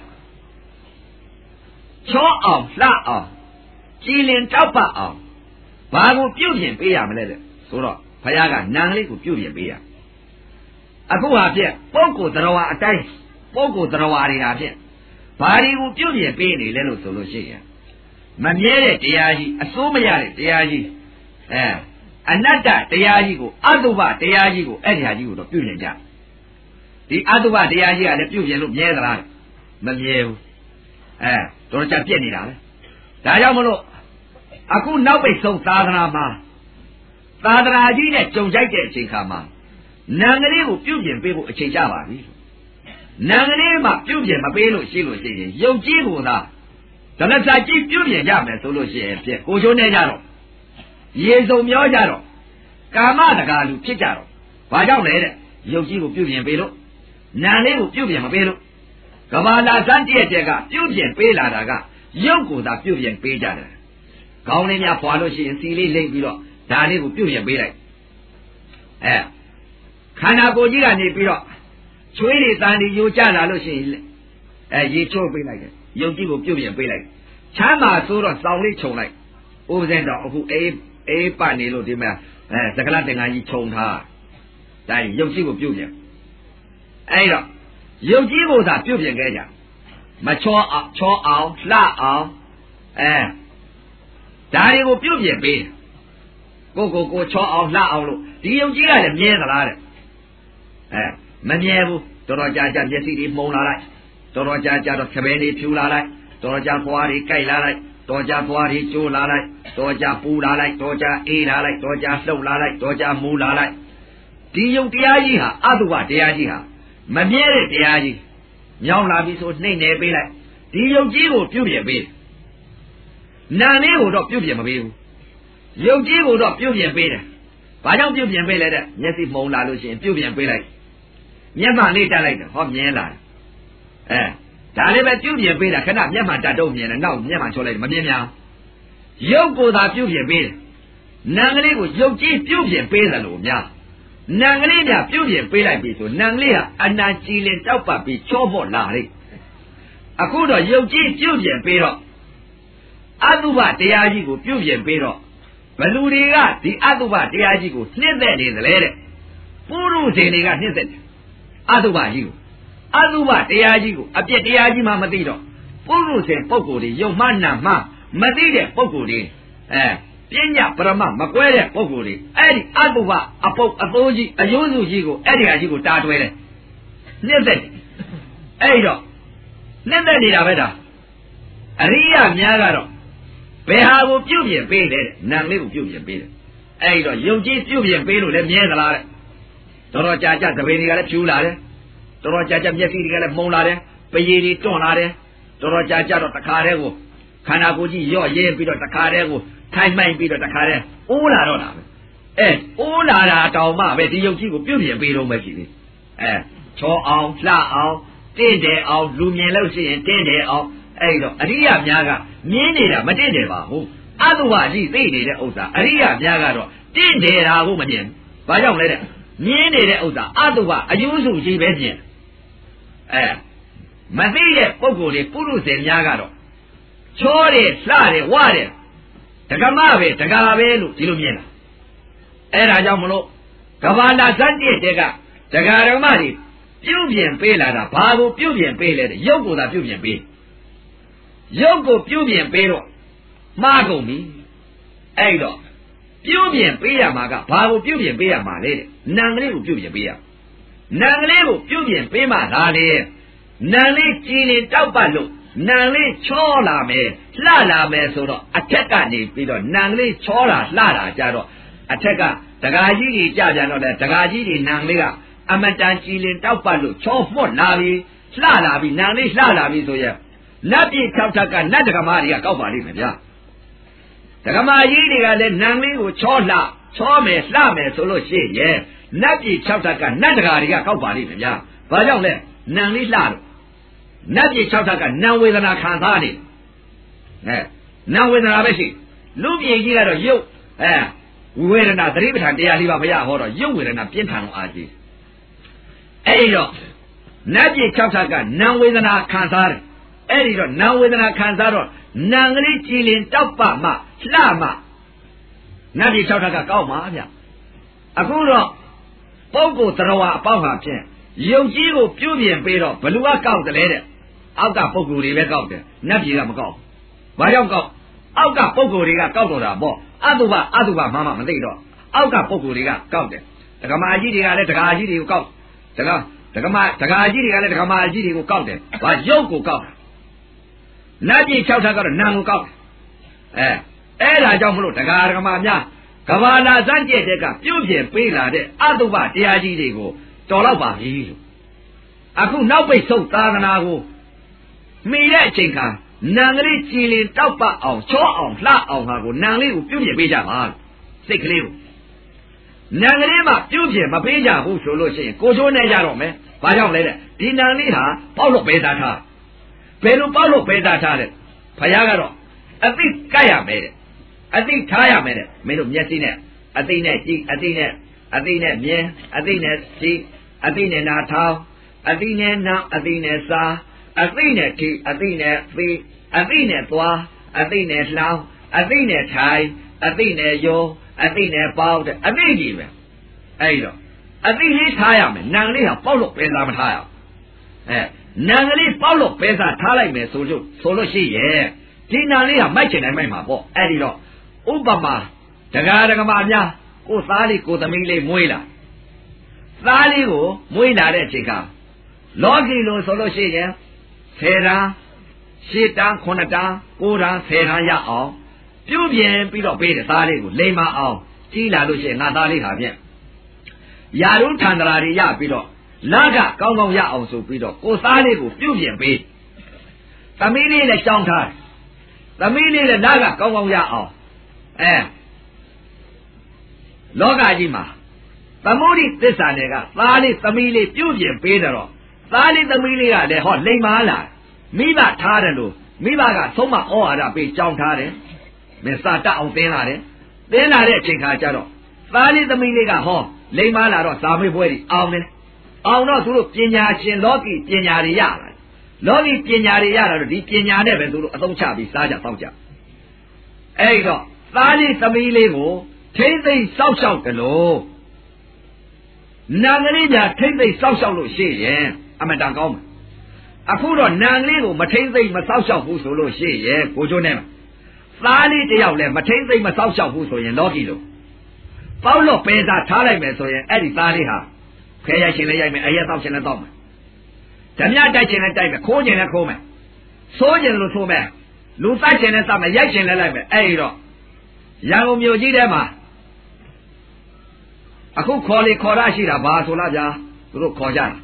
ချောအောင်လှအောင်ကြည်လင်တောက်ပအောင်ဘာကိုပြုပြင်ပေးရမလဲတဲ့ဆိုတော့ဘုရားကနံလေးကိုပြုပြင်ပေးရအခုဟာဖြင့်ပုဂ္ဂိုလ်တော်အတိုင်းပုဂ္ဂိုလ်တော်တွေဟာဖြင့်ဘာတွေကိုပြုပြင်ပေးနေလဲလို့ဆိုလို့ရှိရင်မမြဲတဲ့တရားကြီးအစိုးမရတဲ့တရားကြီးအဲအနတ္တတရားကြီးကိုအတုပတရားကြီးကိုအဲ့ဒီဟာကြီးကိုတော့ပြုပြင်ကြဒီအတုပတရားကြီးကလည်းပြုပြင်လို့မြဲသလားမမြဲဘူးအဲတော်ကြပြက်နေတာပဲဒါကြောင့်မလို့အခုနောက်ပိတ်ဆုံးသာသနာမှာသာသနာကြီးနဲ့ကြုံကြိုက်တဲ့အချိန်ခါမှာနံကလေးကိုပြုပြင်ပေးဖို့အချိန်ကြပါပြီနံကလေးမှပြုပြင်မပေးလို့ရှိလို့ရှိရင်ယုတ်ကြီးကိုသာဓမ္မစာကြည့်ပြုပြင်ကြမယ်ဆိုလို့ရှိရင်ဖြင့်ကိုချိုးနေကြတော့ရေစုံမျောကြတော့ကာမတကာလူဖြစ်ကြတော့ဘာကြောင့်လဲတဲ့ယုတ်ကြီးကိုပြုပြင်ပေးလို့နံလေးကိုပြုပြင်မပေးလို့ကဘာလာဇန်တည့်တဲ့ကပြုပြင်ပေးလာတာကယုတ်ကိုသာပြုပြင်ပေးကြတယ်ခေါင်းလေးများဖွာလို့ရှိရင်စီလေးလိမ့်ပြီးတော့ဒါလေးကိုပြုပြင်ပေးလိုက်အဲခန္ဓာကိုယ်ကြီးကနေပြီးတော့ချွေးတွေတန်တွေယိုကျလာလို့ရှိရင်အဲရေချိုးပေးလိုက်တယ်ယုတ်ကြီးကိုပြုပြင်ပေးလိုက်ချမ်းသာဆိုတော့စောင်းလေးခြုံလိုက်ဥပဇင်းတော့အခုအေးအေးပတ်နေလို့ဒီမှာအဲသကလတင်္ဂါကြီးခြုံထားဒါယုတ်ကြီးကိုပြုပြင်အဲ့တော့ယုတ်ကြီးကိုသာပြုပြင်ခဲ့ကြမချောအောင်ချောအောင်လှအောင်အဲဒါတွေကိုပြုပြင်ပေးကိုကိုကိုချောအောင်လှအောင်လို့ဒီယုတ်ကြီးကလည်းမြဲသလားတဲ့အဲမမြဲဘူးတော်တော်ကြာကြာမျက်စိတွေမှုံလာလိုက်တော်တော်ကြာကြာတော့ခပဲလေးဖြူလာလိုက်တော်တော်ကြာဖွားတွေကြိုက်လာလိုက်တော်ကြာဖွားတွေကျိုးလာလိုက်တော်ကြာပူလာလိုက်တော်ကြာအေးလာလိုက်တော်ကြာလှုပ်လာလိုက်တော်ကြာမူလာလိုက်ဒီယုတ်တရားကြီးဟာအတုပတရားကြီးဟာမမြဲတဲ့တရားကြီးမြောင်းလာပြီဆိုနှိမ့်နေပေးလိုက်ဒီယုတ်ကြီးကိုပြုပြင်ပေးနာလေးကိုတော့ပြုပြင်မပေးဘူးယုတ်ကြီးကိုတော့ပြုပြင်ပေးတယ်ဘာကြောင့်ပြုပြင်ပေးလဲတဲ့မျက်စိမှုံလာလို့ရှိရင်ပြုပြင်ပေးလိုက်မျက်မှန်လေးတက်လိုက်တယ်ဟောမြင်လာတယ်အဲဒါလည်းပဲပြုပြင်ပေးတာခဏမျက်မှန်တက်တော့မြင်တယ်နောက်မျက်မှန်ချောလိုက်မမြင်များရုပ်ကိုသာပြုပြင်ပေးတယ်နာကလေးကိုရုပ်ကြီးပြုပြင်ပေးတယ်လို့များနာကလေးများပြုပြင်ပေးလိုက်ပြီဆိုနာကလေးဟာအနာကြည်လင်တောက်ပတ်ပြီးချောဖို့လာလိမ့်အခုတော့ရုပ်ကြီးပြုပြင်ပေးတော့အတုပတရားကြီးကိုပြုပြင်ပေးတော့ဘလူတွေကဒီအတုပတရားကြီးကိုနှိမ့်သက်နေသလဲတဲ့ပုရုဇဉ်တွေကနှိမ့်သက်တယ်အတုပကြီးကိုအတုပတရားကြီးကိုအပြစ်တရားကြီးမှမသိတော့ပုရုဇဉ်ပုဂ္ဂိုလ်တွေယုံမှနာမှမသိတဲ့ပုဂ္ဂိုလ်တွေအဲပညာပရမမကွဲတဲ့ပုဂ္ဂိုလ်တွေအဲ့ဒီအတုပအပုပ်အသိုးကြီးအယိုးစုကြီးကိုအဲ့ဒီဟာကြီးကိုတာတွဲတယ်နှိမ့်သက်အဲ့တော့နှိမ့်သက်နေတာပဲဒါအရိယာများကတော့ဘယ်ဟာကိုပြုတ်ပြင်ပေးတယ်နံလေးကိုပြုတ်ပြင်ပေးတယ်အဲ့တော့ယုံကြည်ပြုပြင်ပေးလို့လည်းမြဲသလားတဲ့တော်တော်ကြာကြာသပင်တွေကလည်းဖြူလာတယ်တော်တော်ကြာကြာမျက်စိတွေကလည်းမှုံလာတယ်ပရည်တွေတွန့်လာတယ်တော်တော်ကြာကြာတော့တခါတည်းကိုခန္ဓာကိုယ်ကြီးရော့ရဲပြီးတော့တခါတည်းကိုထိုင်မှိုင်းပြီးတော့တခါတည်းအိုးလာတော့တာပဲအဲအိုးလာတာတောင်မှပဲဒီယုတ်ကြီးကိုပြုတ်ပြင်ပေးတော့မှရှိသေးအဲချောအောင်လှအောင်တင့်တယ်အောင်လူမြင်လို့ရှိရင်တင့်တယ်အောင်အဲ့တော့အရိယာများကမြင်နေတာမတင့်တယ်ပါဘူးအတုဝကြီးသိနေတဲ့ဥစ္စာအရိယာများကတော့တင့်တယ်တာကိုမမြင်ဘာကြောင့်လဲတဲ့မြင်နေတဲ့ဥစ္စာအတုဝအယုစုကြီးပဲမြင်အဲမသိတဲ့ပုဂ္ဂိုလ်တွေပုရုษေများကတော့ချောတယ်လှတယ်ဝတယ်ဒကမပဲဒကာပဲလို့ဒီလိုမြင်တာအဲ့ဒါကြောင့်မလို့ကဘာလာဇတ်တဲ့တဲ့ကဒကာဓမ္မတွေပြုပြင်ပေးလာတာဘာကိုပြုပြင်ပေးလဲတဲ့ရုပ်ကိုသာပြုပြင်ပေးရုပ်ကိုပြုပြင်ပေးတော့မှားကုန်ပြီအဲ့တော့ပြုပြင်ပေးရမှာကဘာကိုပြုပြင်ပေးရမှာလဲတဲ့နာမ်ကလေးကိုပြုပြင်ပေးရနာမ်ကလေးကိုပြုပြင်ပေးမှသာလေနာမ်လေးကြည်လင်တောက်ပတ်လို့နာမ်လေးချောလာမယ်လှလာမယ်ဆိုတော့အထက်ကနေပြီးတော့နာမ်လေးချောလာလှလာကြတော့အထက်ကဒကာကြီးကြီးကြပြန်တော့လေဒကာကြီးကြီးနာမ်လေးကအမတန်ကြည်လင်တောက်ပတ်လို့ချောဖွတ်လာပြီလှလာပြီနာမ်လေးလှလာပြီဆိုရင်နတ်ပြည်၆ထက်ကနတ်ဒကမာတွေကကောက်ပါလိမ့်မယ်ဗျာဒကမာကြီးတွေကလည်းနာမ်လေးကိုချောလှချောမယ်လှမယ်ဆိုလို့ရှိရင်နတ်ပြည်၆ထက်ကနတ်ဒကာတွေကကောက်ပါလိမ့်မယ်ဗျာဘာကြောင့်လဲနာမ်လေးလှလို့နတ်ပြည်၆ထက်ကနာမ်ဝေဒနာခံစားနေအဲနာမ်ဝေဒနာပဲရှိလူပြည်ကြီးကတော့ရုပ်အဲဝေဒနာသတိပဋ္ဌာန်တရားလေးပါဘုရားဟောတော့ရုပ်ဝေဒနာပြင်းထန်အောင်အားကြီးအဲ့ဒီတော့နတ်ပြည်၆ထက်ကနာမ်ဝေဒနာခံစားတယ်အဲ့ဒီတော့နာမ်ဝေဒနာခံစားတော့နာမ်ကလေးကြည်လင်တောက်ပမှလှမှနတ်ပြည်၆ထက်ကကောက်မှာဗျအခုတော့ပုဂ္ဂိုလ်သရဝအပေါင်းဟာဖြင့်ယုံကြည်ကိုပြုပြင်ပေးတော့ဘလူကကောက်တယ်လေတဲ့အောက်ကပုဂ္ဂိုလ်တွေပဲကောက်တယ်နတ်ပြည်ကမကောက်ဘာကြောင့်ကောက်အောက်ကပုဂ္ဂိုလ်တွေကကောက်တော့တာပေါ့အတုပအတုပမှမမသိတော့အောက်ကပုဂ္ဂိုလ်တွေကကောက်တယ်ဒကမာကြီးတွေကလည်းဒကာကြီးတွေကိုကောက်ဒကာဒကမာဒကာကြီးတွေကလည်းဒကမာကြီးတွေကိုကောက်တယ်ဘာရုပ်ကိုကောက်တာနတ်ပြည်၆ထပ်ကတော့နာမ်ကိုကောက်တယ်အဲအဲ့ဒါကြောင့်မလို့ဒကာဒကမာများကဘာလာစမ်းကျက်တဲ့ကပြုပြင်ပေးလာတဲ့အတုပတရားကြီးတွေကိုတော်တော့ပါပြီလို့အခုနောက်ပိတ်ဆုတ်သာသနာကိုမိတဲ့အချိန်ခါနံကလေးကြည်လင်တောက်ပအောင်ချောအောင်လှအောင်ဟာကိုနံလေးကိုပြုပြင်ပေးကြပါစိတ်ကလေးကိုနံကလေးမှပြုပြင်မပေးကြဘူးဆိုလို့ရှိရင်ကိုချိုးနဲ့ရတော့မယ်ဘာကြောင့်လဲတဲ့ဒီနံလေးဟာပေါက်လို့ပဲသားထားဘယ်လိုပေါက်လို့ပဲသားထားတဲ့ဘုရားကတော့အသိကတ်ရမယ်တဲ့အသိထားရမယ်တဲ့မင်းတို့မျက်စိနဲ့အသိနဲ့ကြည့်အသိနဲ့အသိနဲ့မြင်အသိနဲ့ကြည့်အသိနဲ့နားထောင်အသိနဲ့နားအသိနဲ့စားအသိနဲ့ကြည့်အသိနဲ့သိအသိနဲ့သွားအသိနဲ့လှောင်းအသိနဲ့ထိုင်အသိနဲ့ယောအသိနဲ့ပေါက်တဲ့အသိကြီးပဲအဲ့တော့အသိလေးထားရမယ်နံလေးဟာပေါက်လို့ပဲစားမထားရအောင်အဲနံလေးပေါက်လို့ပဲစားထားလိုက်မယ်ဆိုလို့ဆိုလို့ရှိရဲ့ဒီနံလေးဟာမိုက်ချင်တိုင်းမိုက်မှာပေါ့အဲ့ဒီတော့ဥပမာဒကာဒကမာများကိုသားလေးကိုသမီးလေးမွေးလာသားလေးကိုမွေးလာတဲ့အချိန်ကလောကီလိုဆိုလို့ရှိရင်ဆယ်တန်းရှစ်တန်းခုနှစ်တန်းကိုးတန်းဆယ်တန်းရအောင်ပြုပြင်ပြီးတော့ပေးတဲ့သားလေးကိုလိမ္မာအောင်ကြီးလာလို့ရှိရင်ငါသားလေးဟာဖြင့်ယာရုထန္တရာတွေရပြီးတော့လကကောင်းကောင်းရအောင်ဆိုပြီးတော့ကိုသားလေးကိုပြုပြင်ပေးသမီးလေးလည်းကြောင်းထားသမီးလေးလည်းလကကောင်းကောင်းရအောင်အဲလောကကြီးမှာသမုဒိသစ္စာတွေကသားလေးသမီးလေးပြုပြင်ပေးတယ်တော့သားလေးသမီးလေးကလည်းဟောလိမ္မာလာမိဘထားတယ်လို့မိဘကသုံးမဩဝါဒပေးကြောင်းထားတယ်မင်းစာတတ်အောင်သင်လာတယ်သင်လာတဲ့အချိန်ခါကျတော့သားလေးသမီးလေးကဟောလိမ္မာလာတော့ဇာမေပွဲတွေအောင်တယ်အောင်တော့သူတို့ပညာရှင်လောကီပညာတွေရလာလောကီပညာတွေရလာတော့ဒီပညာနဲ့ပဲသူတို့အသုံးချပြီးစားကြတောက်ကြအဲ့တော့သားလေးသမီးလေးကိုထိမ့်သိမ့်စောက်ရှောက်တယ်လို့နံကလေးညာထိမ့်သိမ့်စောက်ရှောက်လို့ရှိရင်အမတန်ကောင်းမှာအခုတော့နံကလေးကိုမထိမ့်သိမ့်မစောက်ရှောက်ဘူးဆိုလို့ရှိရင်ကိုချိုးနေမှာသားလေးတယောက်လည်းမထိမ့်သိမ့်မစောက်ရှောက်ဘူးဆိုရင်လောကီလို့ပေါက်လို့ပဲသာထားလိုက်မယ်ဆိုရင်အဲ့ဒီသားလေးဟာခဲရိုက်ရှင်လည်းရိုက်မယ်အရက်တောက်ရှင်လည်းတောက်မယ်ဓမြတိုက်ရှင်လည်းတိုက်မယ်ခိုးရှင်လည်းခိုးမယ်စိုးရှင်လို့ဆိုမယ်လူတိုက်ရှင်လည်းသတ်မယ်ရိုက်ရှင်လည်းလိုက်မယ်အဲ့ဒီတော့ရန်ကုန်မြို့ကြီးထဲမှာအခုခေါ်လေခေါ်ရရှိတာဘာဆိုလားဗျာသူတို့ခေါ်ကြတာ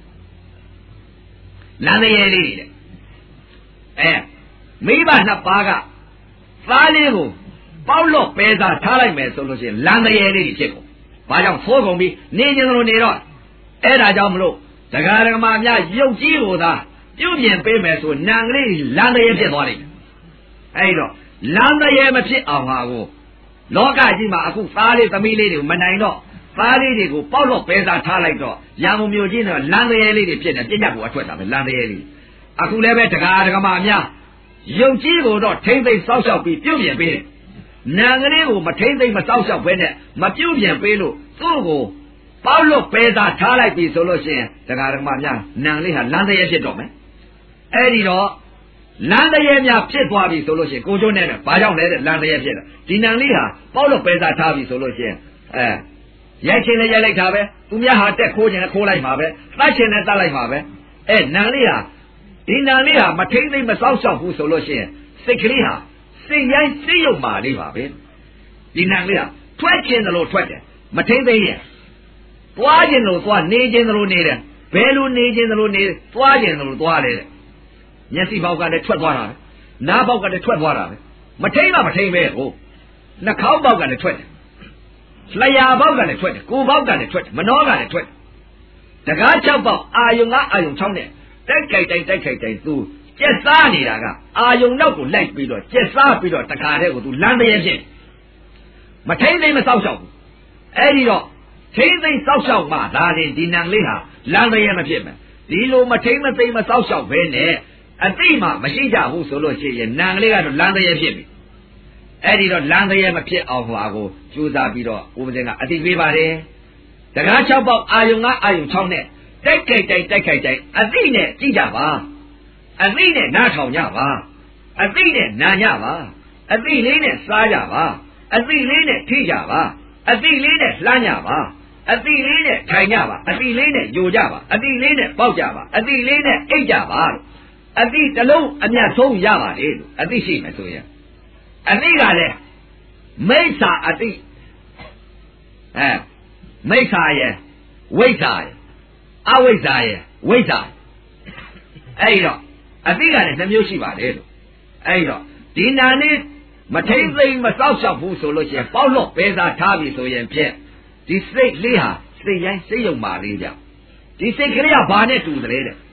လမ်းရဲလေးတဲ့အဲမိဘနှစ်ပါးကသားလေးကိုပေါက်လို့ပဲစားထားလိုက်မယ်ဆိုလို့ရှိရင်လမ်းရဲလေးဖြစ်ကုန်ဘာကြောင့်သိုးကုန်ပြီးနေခြင်းတို့နေတော့အဲ့ဒါကြောင့်မလို့ဒကာဒကမာများရုပ်ကြီးကိုသာပြုပြင်ပေးမယ်ဆိုနံကလေးလမ်းရဲဖြစ်သွားလိမ့်မယ်အဲ့တော့လမ်းရဲမဖြစ်အောင်ဟာကိုလောကကြီးမှာအခုသားလေးသမီးလေးတွေကိုမနိုင်တော့သားလေးတွေကိုပေါက်လို့ပဲစားထားလိုက်တော့ရံမမျိုးကြီးနဲ့လမ်းရဲလေးတွေဖြစ်နေပြညတ်ကိုအထွက်တာပဲလမ်းရဲလေးအခုလည်းပဲဒကာဒကမာများရုပ်ကြီးကိုတော့ထိမ့်သိမ့်စောက်ရှောက်ပြီးပြုပြင်ပေးတယ်နံကလေးကိုမထိမ့်သိမ့်မစောက်ရှောက်ဘဲနဲ့မပြုပြင်ပေးလို့သူ့ကိုပေါက်လို့ပဲစားထားလိုက်ပြီဆိုလို့ရှိရင်ဒကာဒကမာများနံလေးဟာလမ်းရဲဖြစ်တော့မယ်အဲ့ဒီတော့လမ်းရဲများဖြစ်သွားပြီဆိုလို့ရှိရင်ကိုကျိုးနဲ့ဘာကြောင့်လဲတဲ့လမ်းရဲဖြစ်တာဒီနံလေးဟာပေါက်လို့ပဲစားထားပြီဆိုလို့ရှိရင်အဲရိုက်ချင်းလည်းရိုက်လိုက်တာပဲသူများဟာတက်ခိုးခြင်းလည်းခိုးလိုက်မှာပဲတတ်ခြင်းလည်းတတ်လိုက်မှာပဲအဲနံလေးဟာဒီနံလေးဟာမထိမ့်သိမ့်မစောက်ရှောက်ဘူးဆိုလို့ရှိရင်စိတ်ကလေးဟာစိတ်ရိုင်းစိတ်ယုံပါလေးပါပဲဒီနံလေးဟာထွက်ခြင်းတယ်လို့ထွက်တယ်မထိမ့်သိမ့်ရင်သွားခြင်းလို့သွားနေခြင်းတယ်လို့နေတယ်ဘယ်လိုနေခြင်းတယ်လို့နေသွားခြင်းတယ်လို့သွားတယ်မျက်စိပေါက်ကလည်းထွက်သွားတာပဲနားပေါက်ကလည်းထွက်သွားတာပဲမထိမ့်မှမထိမ့်ပဲဟိုနှာခေါင်းပေါက်ကလည်းထွက်တယ်လျှာပေါက်ကလည်းထွက်တယ်ကိုယ်ပေါက်ကလည်းထွက်တယ်မနှောကလည်းထွက်တယ်တကား၆ပေါက်အာယုံကအာယုံ၆နဲ့တိုက်ကြိုက်တိုက်တိုက်ခိုက်တိုက်သူကျက်စားနေတာကအာယုံနောက်ကိုလိုက်ပြီးတော့ကျက်စားပြီးတော့တခါတည်းကိုသူလမ်းတရဲဖြစ်မထိမ့်သိမ့်မစောက်ရှောက်ဘူးအဲ့ဒီတော့ထိမ့်သိမ့်စောက်ရှောက်မှဒါရင်ဒီနံလေးဟာလမ်းတရဲမဖြစ်မယ်ဒီလိုမထိမ့်မသိမ့်မစောက်ရှောက်ပဲနဲ့အတိမှမရှိကြဘူးဆိုလို့ရှိရင်နံကလေးကတော့လမ်းတရဲဖြစ်ပြီအဲ့ဒီတော့လမ်းတရဲမဖြစ်အောင်ဟိုအကိုကြိုးစားပြီးတော့ဦးမစင်ကအတိပေးပါတယ်တကား၆ပေါက်အာယုံကအာယုံ၆နဲ့တိုက်ကြိုက်တိုက်တိုက်ခိုက်တိုက်အတိနဲ့ကြည့်ကြပါအသိနဲ့နားထောင်ကြပါအသိနဲ့နာကြပါအသိလေးနဲ့စားကြပါအသိလေးနဲ့ထိကြပါအသိလေးနဲ့လှမ်းကြပါအသိလေးနဲ့ထိုင်ကြပါအသိလေးနဲ့ယိုကြပါအသိလေးနဲ့ပေါက်ကြပါအသိလေးနဲ့အိတ်ကြပါလို့အသိတစ်လုံးအမြတ်ဆုံးရပါလေလို့အသိရှိမယ်ဆိုရင်အသိကလည်းမိစ္ဆာအသိအဲမိစ္ဆာရဲ့ဝိဇ္ဇာရဲ့အဝိဇ္ဇာရဲ့ဝိဇ္ဇာအဲ့တော့အသိကလည်းနှမျိုးရှိပါတယ်လို့အဲ့တော့ဒီနာလေးမထိမ့်သိမ့်မစောက်ရှောက်ဘူးဆိုလို့ရှိရင်ပေါက်လို့ပဲစားထားပြီဆိုရင်ဖြင့်ဒီစိတ်လေးဟာစိတ်ရိုင်းစိတ်ယုံပါလေးကြောင့်ဒီစိတ်ကလေးကဘာနဲ့တူတယ်တဲ့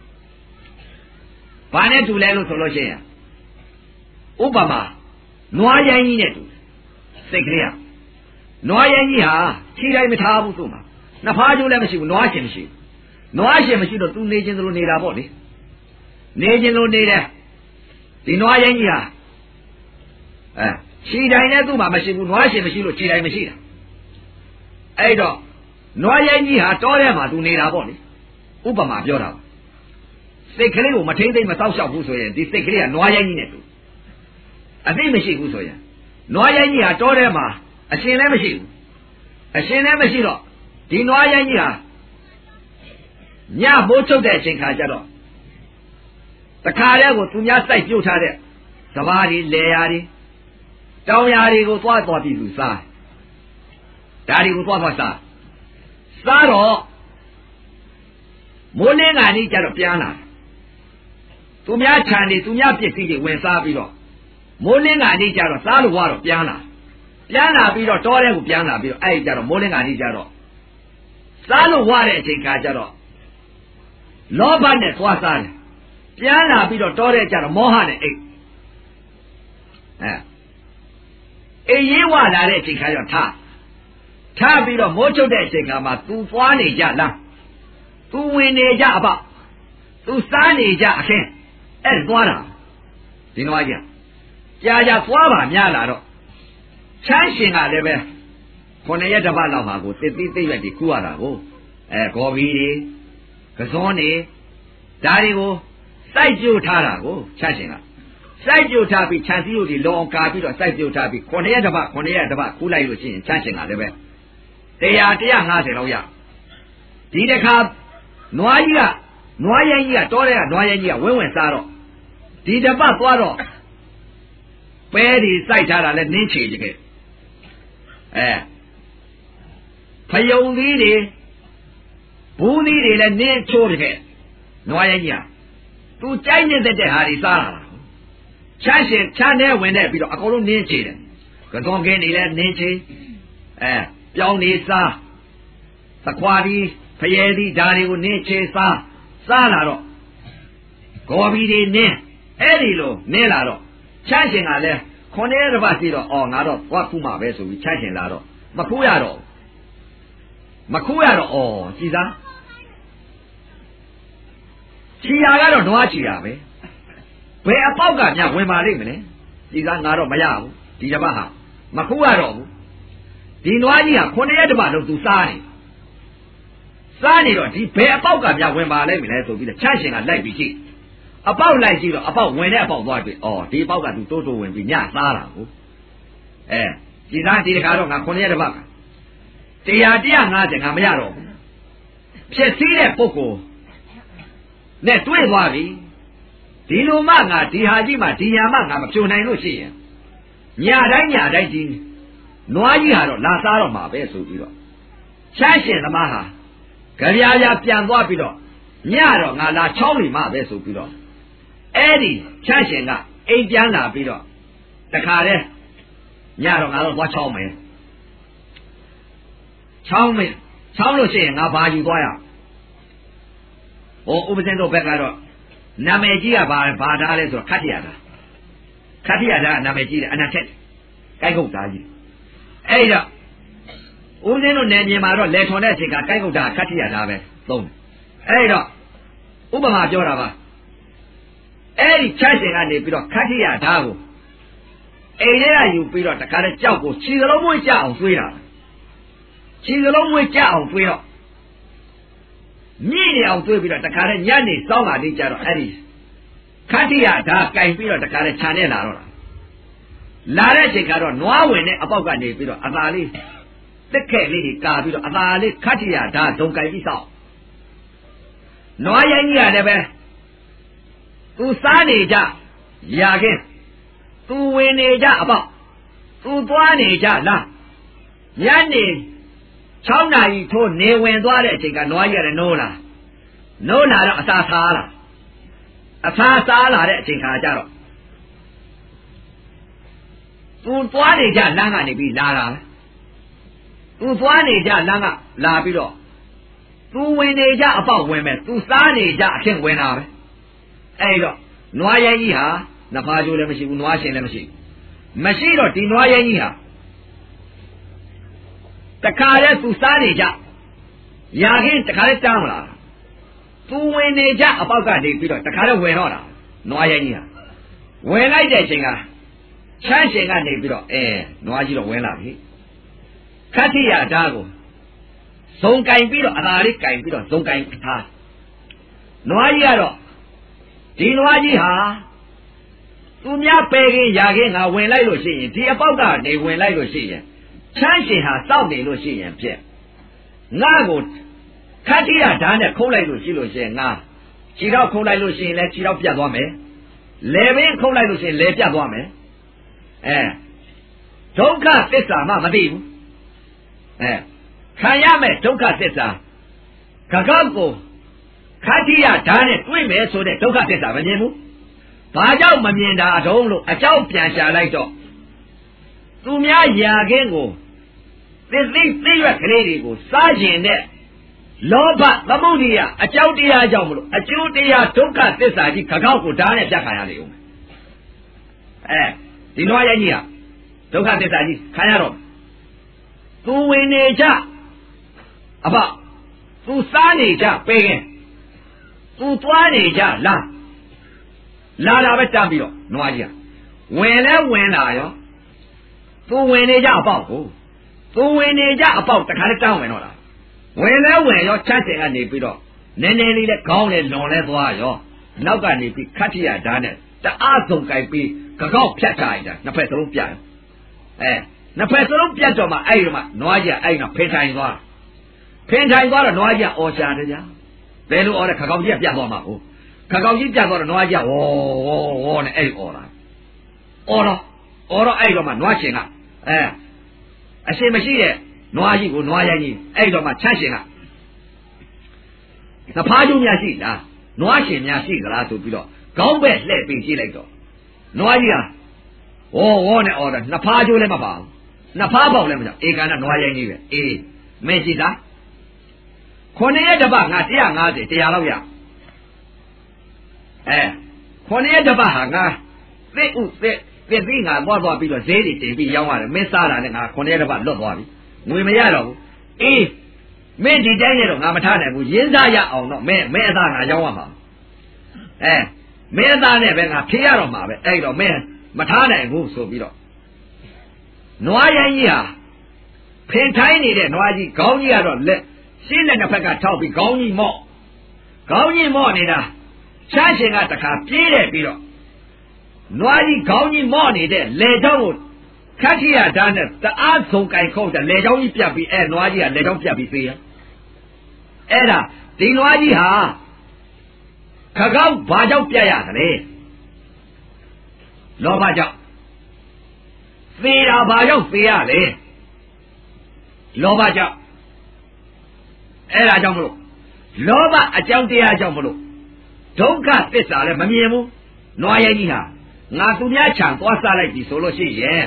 ဘာနဲ့တူလဲလို့ဆိုလို့ရှိရင်ဥပမာနွားရိုင်းကြီးနဲ့တူစိတ်ကလေးကနွားရိုင်းကြီးဟာခြေတိုင်းမထားဘူးဆိုမှနှစ်ဖားကျိုးလည်းမရှိဘူးနွားရှင်မရှိဘူးနွားရှင်မရှိတော့သူနေခြင်းသလိုနေတာပေါ့လေနေခြင်းလို့နေတယ်ဒီနွားရိုင်းကြီးဟာအဲခြေတိုင်းနဲ့သူ့မှာမရှိဘူးနွားရှင်မရှိလို့ခြေတိုင်းမရှိတာအဲ့တော့နွားရိုင်းကြီးဟာတောထဲမှာသူနေတာပေါ့လေဥပမာပြောတာပါစိတ်ကလေးကိုမထိမ့်သိမ့်မစောက်ရှောက်ဘူးဆိုရင်ဒီစိတ်ကလေးကနွားရိုင်းကြီးနဲ့တူအသိမရှိဘူးဆိုရင်နွားရိုင်းကြီးဟာတောထဲမှာအရှင်လည်းမရှိဘူးအရှင်လည်းမရှိတော့ဒီနွားရိုင်းကြီးဟာညမိုးချုပ်တဲ့အချိန်ခါကျတော့တခါတည်းကိုသူများစိုက်ပြုတ်ထားတဲ့စဘာတွေလေယာတွေတောင်ယာတွေကိုသွားသွားပြီးသူစားဒါတွေကိုသွားသွားစားစားတော့မိုးလင်းကနေကြတော့ပြန်လာသူများခြံတွေသူများပစ္စည်းတွေဝင်စားပြီးတော့မိုးလင်းကနေကြတော့စားလို့ဝါတော့ပြန်လာပြန်လာပြီးတော့တောထဲကိုပြန်လာပြီးတော့အဲ့ဒီကြတော့မိုးလင်းကနေကြတော့စားလို့ဝါတဲ့အချိန်ခါကျတော့လောဘနဲ့သွားစားတယ်ပြန်လာပြီးတော့တောထဲကြတော့မောဟနဲ့အိတ်အဲအေးရေးဝလာတဲ့အချိန်ခါကျတော့ထားထားပြီးတော့မိုးချုပ်တဲ့အချိန်ခါမှာသူသွားနေကြလားသူဝင်နေကြအပသူစားနေကြအခင်းအဲ့ဒါသွားတာဒီနွားကြီးကြာကြာသွားပါများလာတော့ချမ်းရှင်ကလည်းပဲခုနှစ်ရက်တစ်ပတ်လောက်ဟာကိုတစ်သိသိရွက်တွေကူရတာကိုအဲဂေါ်ဘီတွေကစွန်းနေဒါတွေကိုစိုက်ကြိုထားတာကိုချမ်းရှင်ကစိုက်ကြိုထားပြီးခြံစည်းရိုးတွေလောအောင်ကာပြီးတော့စိုက်ကြိုထားပြီးခုနှစ်ရက်တစ်ပတ်ခုနှစ်ရက်တစ်ပတ်ကူလိုက်လို့ရှိရင်ချမ်းရှင်ကလည်းပဲတရားတရား၅၀လောက်ရဒီတစ်ခါနွားကြီးကနွားရိုင်းကြီးကတောထဲကနွားရိုင်းကြီးကဝင်းဝင်စားတော့ဒီတစ်ပတ်သွားတော့ပဲတွေစိုက်ထားတာလဲနင်းချေကြခဲ့အဲဖယုံသီးတွေဘူးသီးတွေလည်းနင်းချိုးပြခဲ့နွားရဲ့ကြီးဟာသူကြိုက်နေတဲ့တဲ့ဟာတွေစားလာတာချမ်းရှင်ချမ်းတဲ့ဝင်တဲ့ပြီးတော့အကုန်လုံးနင်းချေတယ်ကသွန်ကင်းတွေလည်းနင်းချေအဲပြောင်းနေစားသခွာဒီဖယဲဒီဓာတွေကိုနင်းချေစားစားလာတော့ဂေါ်ဘီတွေနင်းအဲ့ဒီလိုနင်းလာတော့ချမ်းရှင်ကလည်းခွန်ရဲတစ်ပတ်စီတော့အော်ငါတော့သွားခုမှပဲဆိုပြီးချမ်းရှင်လာတော့မခုရတော့မခုရတော့အော်ကြည်စားချီရကတော့နွားချီရပဲဘယ်အပေါက်ကညဝင်ပါလိမ့်မလဲကြည်စားငါတော့မရဘူးဒီတစ်ပတ်ဟာမခုရတော့ဘူးဒီနွားကြီးဟာခွန်ရဲတစ်ပတ်လုံးသူစားနေစားနေတော့ဒီဘယ်အပေါက်ကညဝင်ပါလိမ့်မလဲဆိုပြီးတော့ချမ်းရှင်ကလိုက်ပြီးကြည့်အပေါက်လိုက်ကြည့်တော့အပေါက်ဝင်တဲ့အပေါက်သွားပြီ။အော်ဒီအပေါက်ကသူတိုးတိုးဝင်ပြီးညစားတာကို။အဲဒီသားဒီတခါတော့ငါခုနှစ်ရက်တစ်ပတ်တရားတရားငါးဆယ်ငါမရတော့ဘူး။ဖြစ်စည်းတဲ့ပုဂ္ဂိုလ်နဲ့တွေ့သွားပြီ။ဒီလိုမှငါဒီဟာကြီးမှဒီညာမှငါမဖြိုနိုင်လို့ရှိရင်ညတိုင်းညတိုင်းဒီနွားကြီးဟာတော့လာစားတော့မှာပဲဆိုပြီးတော့ချမ်းရှင်သမားဟာကြပြားပြားပြန်သွားပြီးတော့ညတော့ငါလာချောင်းနေမှပဲဆိုပြီးတော့အဲ့ဒီချမ်းရှင်ကအိမ်ပြန်လာပြီးတော့တခါတည်းညတော့ငါတော့သွားချောင်းမယ်ချောင်းမယ်ချောင်းလို့ရှိရင်ငါဘာယူသွားရဟိုဥပဇင်းတို့ဘက်ကတော့နာမည်ကြီးကဘာဘာထားလဲဆိုတော့ခတ်ထရတာခတ်ထရတာနာမည်ကြီးတယ်အနာထက်ကိုက်ကုတ်သားကြီးအဲ့တော့ဦးဇင်းတို့နယ်မြေမှာတော့လေထွန်တဲ့အချိန်ကကိုက်ကုတ်သားခတ်ထရတာပဲသုံးတယ်အဲ့တော့ဥပမာပြောတာပါအဲ့ဒီချမ်းရှင်ကနေပြီးတော့ခတ်ထရဓာတ်ကိုအိမ်ထဲကယူပြီးတော့တခါတည်းကြောက်ကိုခြေစလုံးမွေးကြအောင်တွေးတာခြေစလုံးမွေးကြအောင်တွေးတော့မြင့်နေအောင်တွေးပြီးတော့တခါတည်းညနေစောင်းလာနေကြတော့အဲ့ဒီခတ်ထရဓာတ်ကင်ပြီးတော့တခါတည်းခြံနဲ့လာတော့တာလာတဲ့အချိန်ကတော့နွားဝင်တဲ့အပေါက်ကနေပြီးတော့အသာလေးတက်ခက်လေးကြီးကာပြီးတော့အသာလေးခတ်ထရဓာတ်ဒုံကင်ပြီးစောင်းနွားရိုင်းကြီးရတယ်ပဲသူစားနေကြရာခင်းသူဝင်နေကြအပေါက်သူသွားနေကြလားညနေ၆နာရီထိုးနေဝင်သွားတဲ့အချိန်ကနွားကြီးရတယ်နိုးလာနိုးလာတော့အစာစားလာအစာစားလာတဲ့အချိန်ခါကျတော့သူသွားနေကြလမ်းကနေပြီးလာတာသူသွားနေကြလမ်းကလာပြီးတော့သူဝင်နေကြအပေါက်ဝင်မယ်သူစားနေကြအဖြစ်ဝင်တာပဲအဲ့တော့နွားရိုင်းကြီးဟာနဖားကျိုးလည်းမရှိဘူးနွားရှင်လည်းမရှိမရှိတော့ဒီနွားရိုင်းကြီးဟာတခါတည်းသူစားနေကြရာခင်းတခါတည်းတန်းမလားသူဝင်နေကြအပေါက်ကနေပြီးတော့တခါတည်းဝင်တော့တာနွားရိုင်းကြီးဟာဝင်လိုက်တဲ့အချိန်ကချမ်းရှင်ကနေပြီးတော့အဲနွားကြီးတော့ဝင်လာပြီခတ်ထရဓာတ်ကိုဇုံကင်ပြီးတော့အသာလေးကင်ပြီးတော့ဇုံကင်ထားနွားကြီးကတော့ဒီနွားကြီးဟာသူများပယ်ခင်ရာခင်ငါဝင်လိုက်လို့ရှိရင်ဒီအပေါက်ကနေဝင်လိုက်လို့ရှိရင်ချမ်းရှင်ဟာစောင့်နေလို့ရှိရင်ဖြစ်ငါကိုခတ်ထရဓာတ်နဲ့ခုံးလိုက်လို့ရှိလို့ရှိရင်ငါခြေတော့ခုံးလိုက်လို့ရှိရင်လည်းခြေတော့ပြတ်သွားမယ်လယ်ပင်ခုံးလိုက်လို့ရှိရင်လယ်ပြတ်သွားမယ်အဲဒုက္ခသစ္စာမှမသိဘူးအဲခံရမယ်ဒုက္ခသစ္စာကကောက်ကိုခတ်ထရဓာတ်နဲ့တွေ့မယ်ဆိုတဲ့ဒုက္ခသစ္စာမမြင်ဘူးဘာကြောင့်မမြင်တာအတုံးလို့အကြောင်းပြန်ရှာလိုက်တော့သူများယာခင်းကိုသစ္စိသိရွက်ကလေးတွေကိုစားကျင်တဲ့လောဘသမုဒိယအကြောင်းတရားကြောင့်မလို့အကျိုးတရားဒုက္ခသစ္စာကြီးကကောက်ကိုဓာတ်နဲ့ပြတ်ခံရလေဦးအဲဒီနွားရိုင်းကြီးကဒုက္ခသစ္စာကြီးခံရတော့သူဝင်နေကြအဘသူစားနေကြပေးခင်သူသွားနေကြလားလာလာပဲတမ်းပြီးတော့နွားကြီးကဝင်လဲဝင်လာရောသူဝင်နေကြအပေါက်ကိုသူဝင်နေကြအပေါက်တခါတည်းတောင်းဝင်တော့လားဝင်လဲဝင်ရောချမ်းစင်ကနေပြီးတော့နည်းနည်းလေးလဲခေါင်းလဲလွန်လဲသွားရောနောက်ကနေပြီးခတ်ထရဓာတ်နဲ့တအားဆုံးကြိုက်ပြီးကကောက်ဖြတ်ချလိုက်တာနှစ်ဖက်စလုံးပြတ်အဲနှစ်ဖက်စလုံးပြတ်တော့မှအဲ့ဒီမှာနွားကြီးအဲ့ဒီကဖင်ထိုင်သွားဖင်ထိုင်သွားတော့နွားကြီးအော်ရှာတယ်ကြာဘယ်လိုအော်လဲခကောက်ကြီးပြတ်သွားမှာကိုခကောက်ကြီးပြတ်သွားတော့နွားကြီးဝေါဝေါဝေါနဲ့အဲ့ဒီအော်လာအော်တော့အော်တော့အဲ့တော့မှနွားရှင်ကအဲအရှင်မရှိတဲ့နွားကြီးကိုနွားရိုင်းကြီးအဲ့တော့မှချမ်းရှင်ကနဖားကျုံများရှိလားနွားရှင်များရှိကြလားဆိုပြီးတော့ခေါင်းပဲ့လှည့်ပြီးကြည့်လိုက်တော့နွားကြီးဟာဝေါ်ဝေါ်နဲ့အော်တယ်နဖားကျိုးလည်းမပါဘူးနဖားပေါက်လည်းမကြောက်ဧကန္နနွားရိုင်းကြီးပဲအေးမင်းရှိသားခုနှစ်ရက်တပတ်ငါတစ်ရာငါးဆယ်တရားလောက်ရအဲခုနှစ်ရက်တပတ်ဟာငါသိဥသိသိသိငါသွားသွားပြီးတော့ဈေးတွေတင်ပြီးရောင်းရတယ်မင်းစားတာနဲ့ငါခုနှစ်ရက်တပတ်လွတ်သွားပြီငွေမရတော့ဘူးအေးမင်းဒီတိုင်းနဲ့တော့ငါမထားနိုင်ဘူးရင်းစားရအောင်တော့မင်းမင်းအသားငါရောင်းရမှာအဲမင်းအသားနဲ့ပဲငါဖြေရတော့မှာပဲအဲ့တော့မင်းမထားနိုင်ဘူးဆိုပြီးတော့နွားရိုင်းကြီးဟာဖင်ထိုင်းနေတဲ့နွားကြီးခေါင်းကြီးကတော့လက်ရှင်းတဲ့တစ်ဖက်ကထောက်ပြီးခေါင်းကြီးမော့ခေါင်းကြီးမော့နေတာချမ်းရှင်ကတခါပြေးတယ်ပြီးတော့နွားကြီးခေါင်းကြီးမော့နေတဲ့လေချောင်းကိုခတ်ထရဓာတ်နဲ့တအားဆုံးကင်ခုတ်တယ်လေချောင်းကြီးပြတ်ပြီးအဲနွားကြီးကလေချောင်းပြတ်ပြီးသေးရအဲ့ဒါဒီနွားကြီးဟာခကောက်ဘာကြောင့်ပြတ်ရသလဲလောဘကြောင့်သေတာဘာကြောင့်သေရလဲလောဘကြောင့်အဲ့ဒါကြောင့်မလို့လောဘအကြောင်းတရားကြောင့်မလို့ဒုက္ခသစ္စာလည်းမမြင်ဘူးနွားရိုင်းကြီးဟာငါသူများခြံသွားစားလိုက်ပြီဆိုလို့ရှိရင်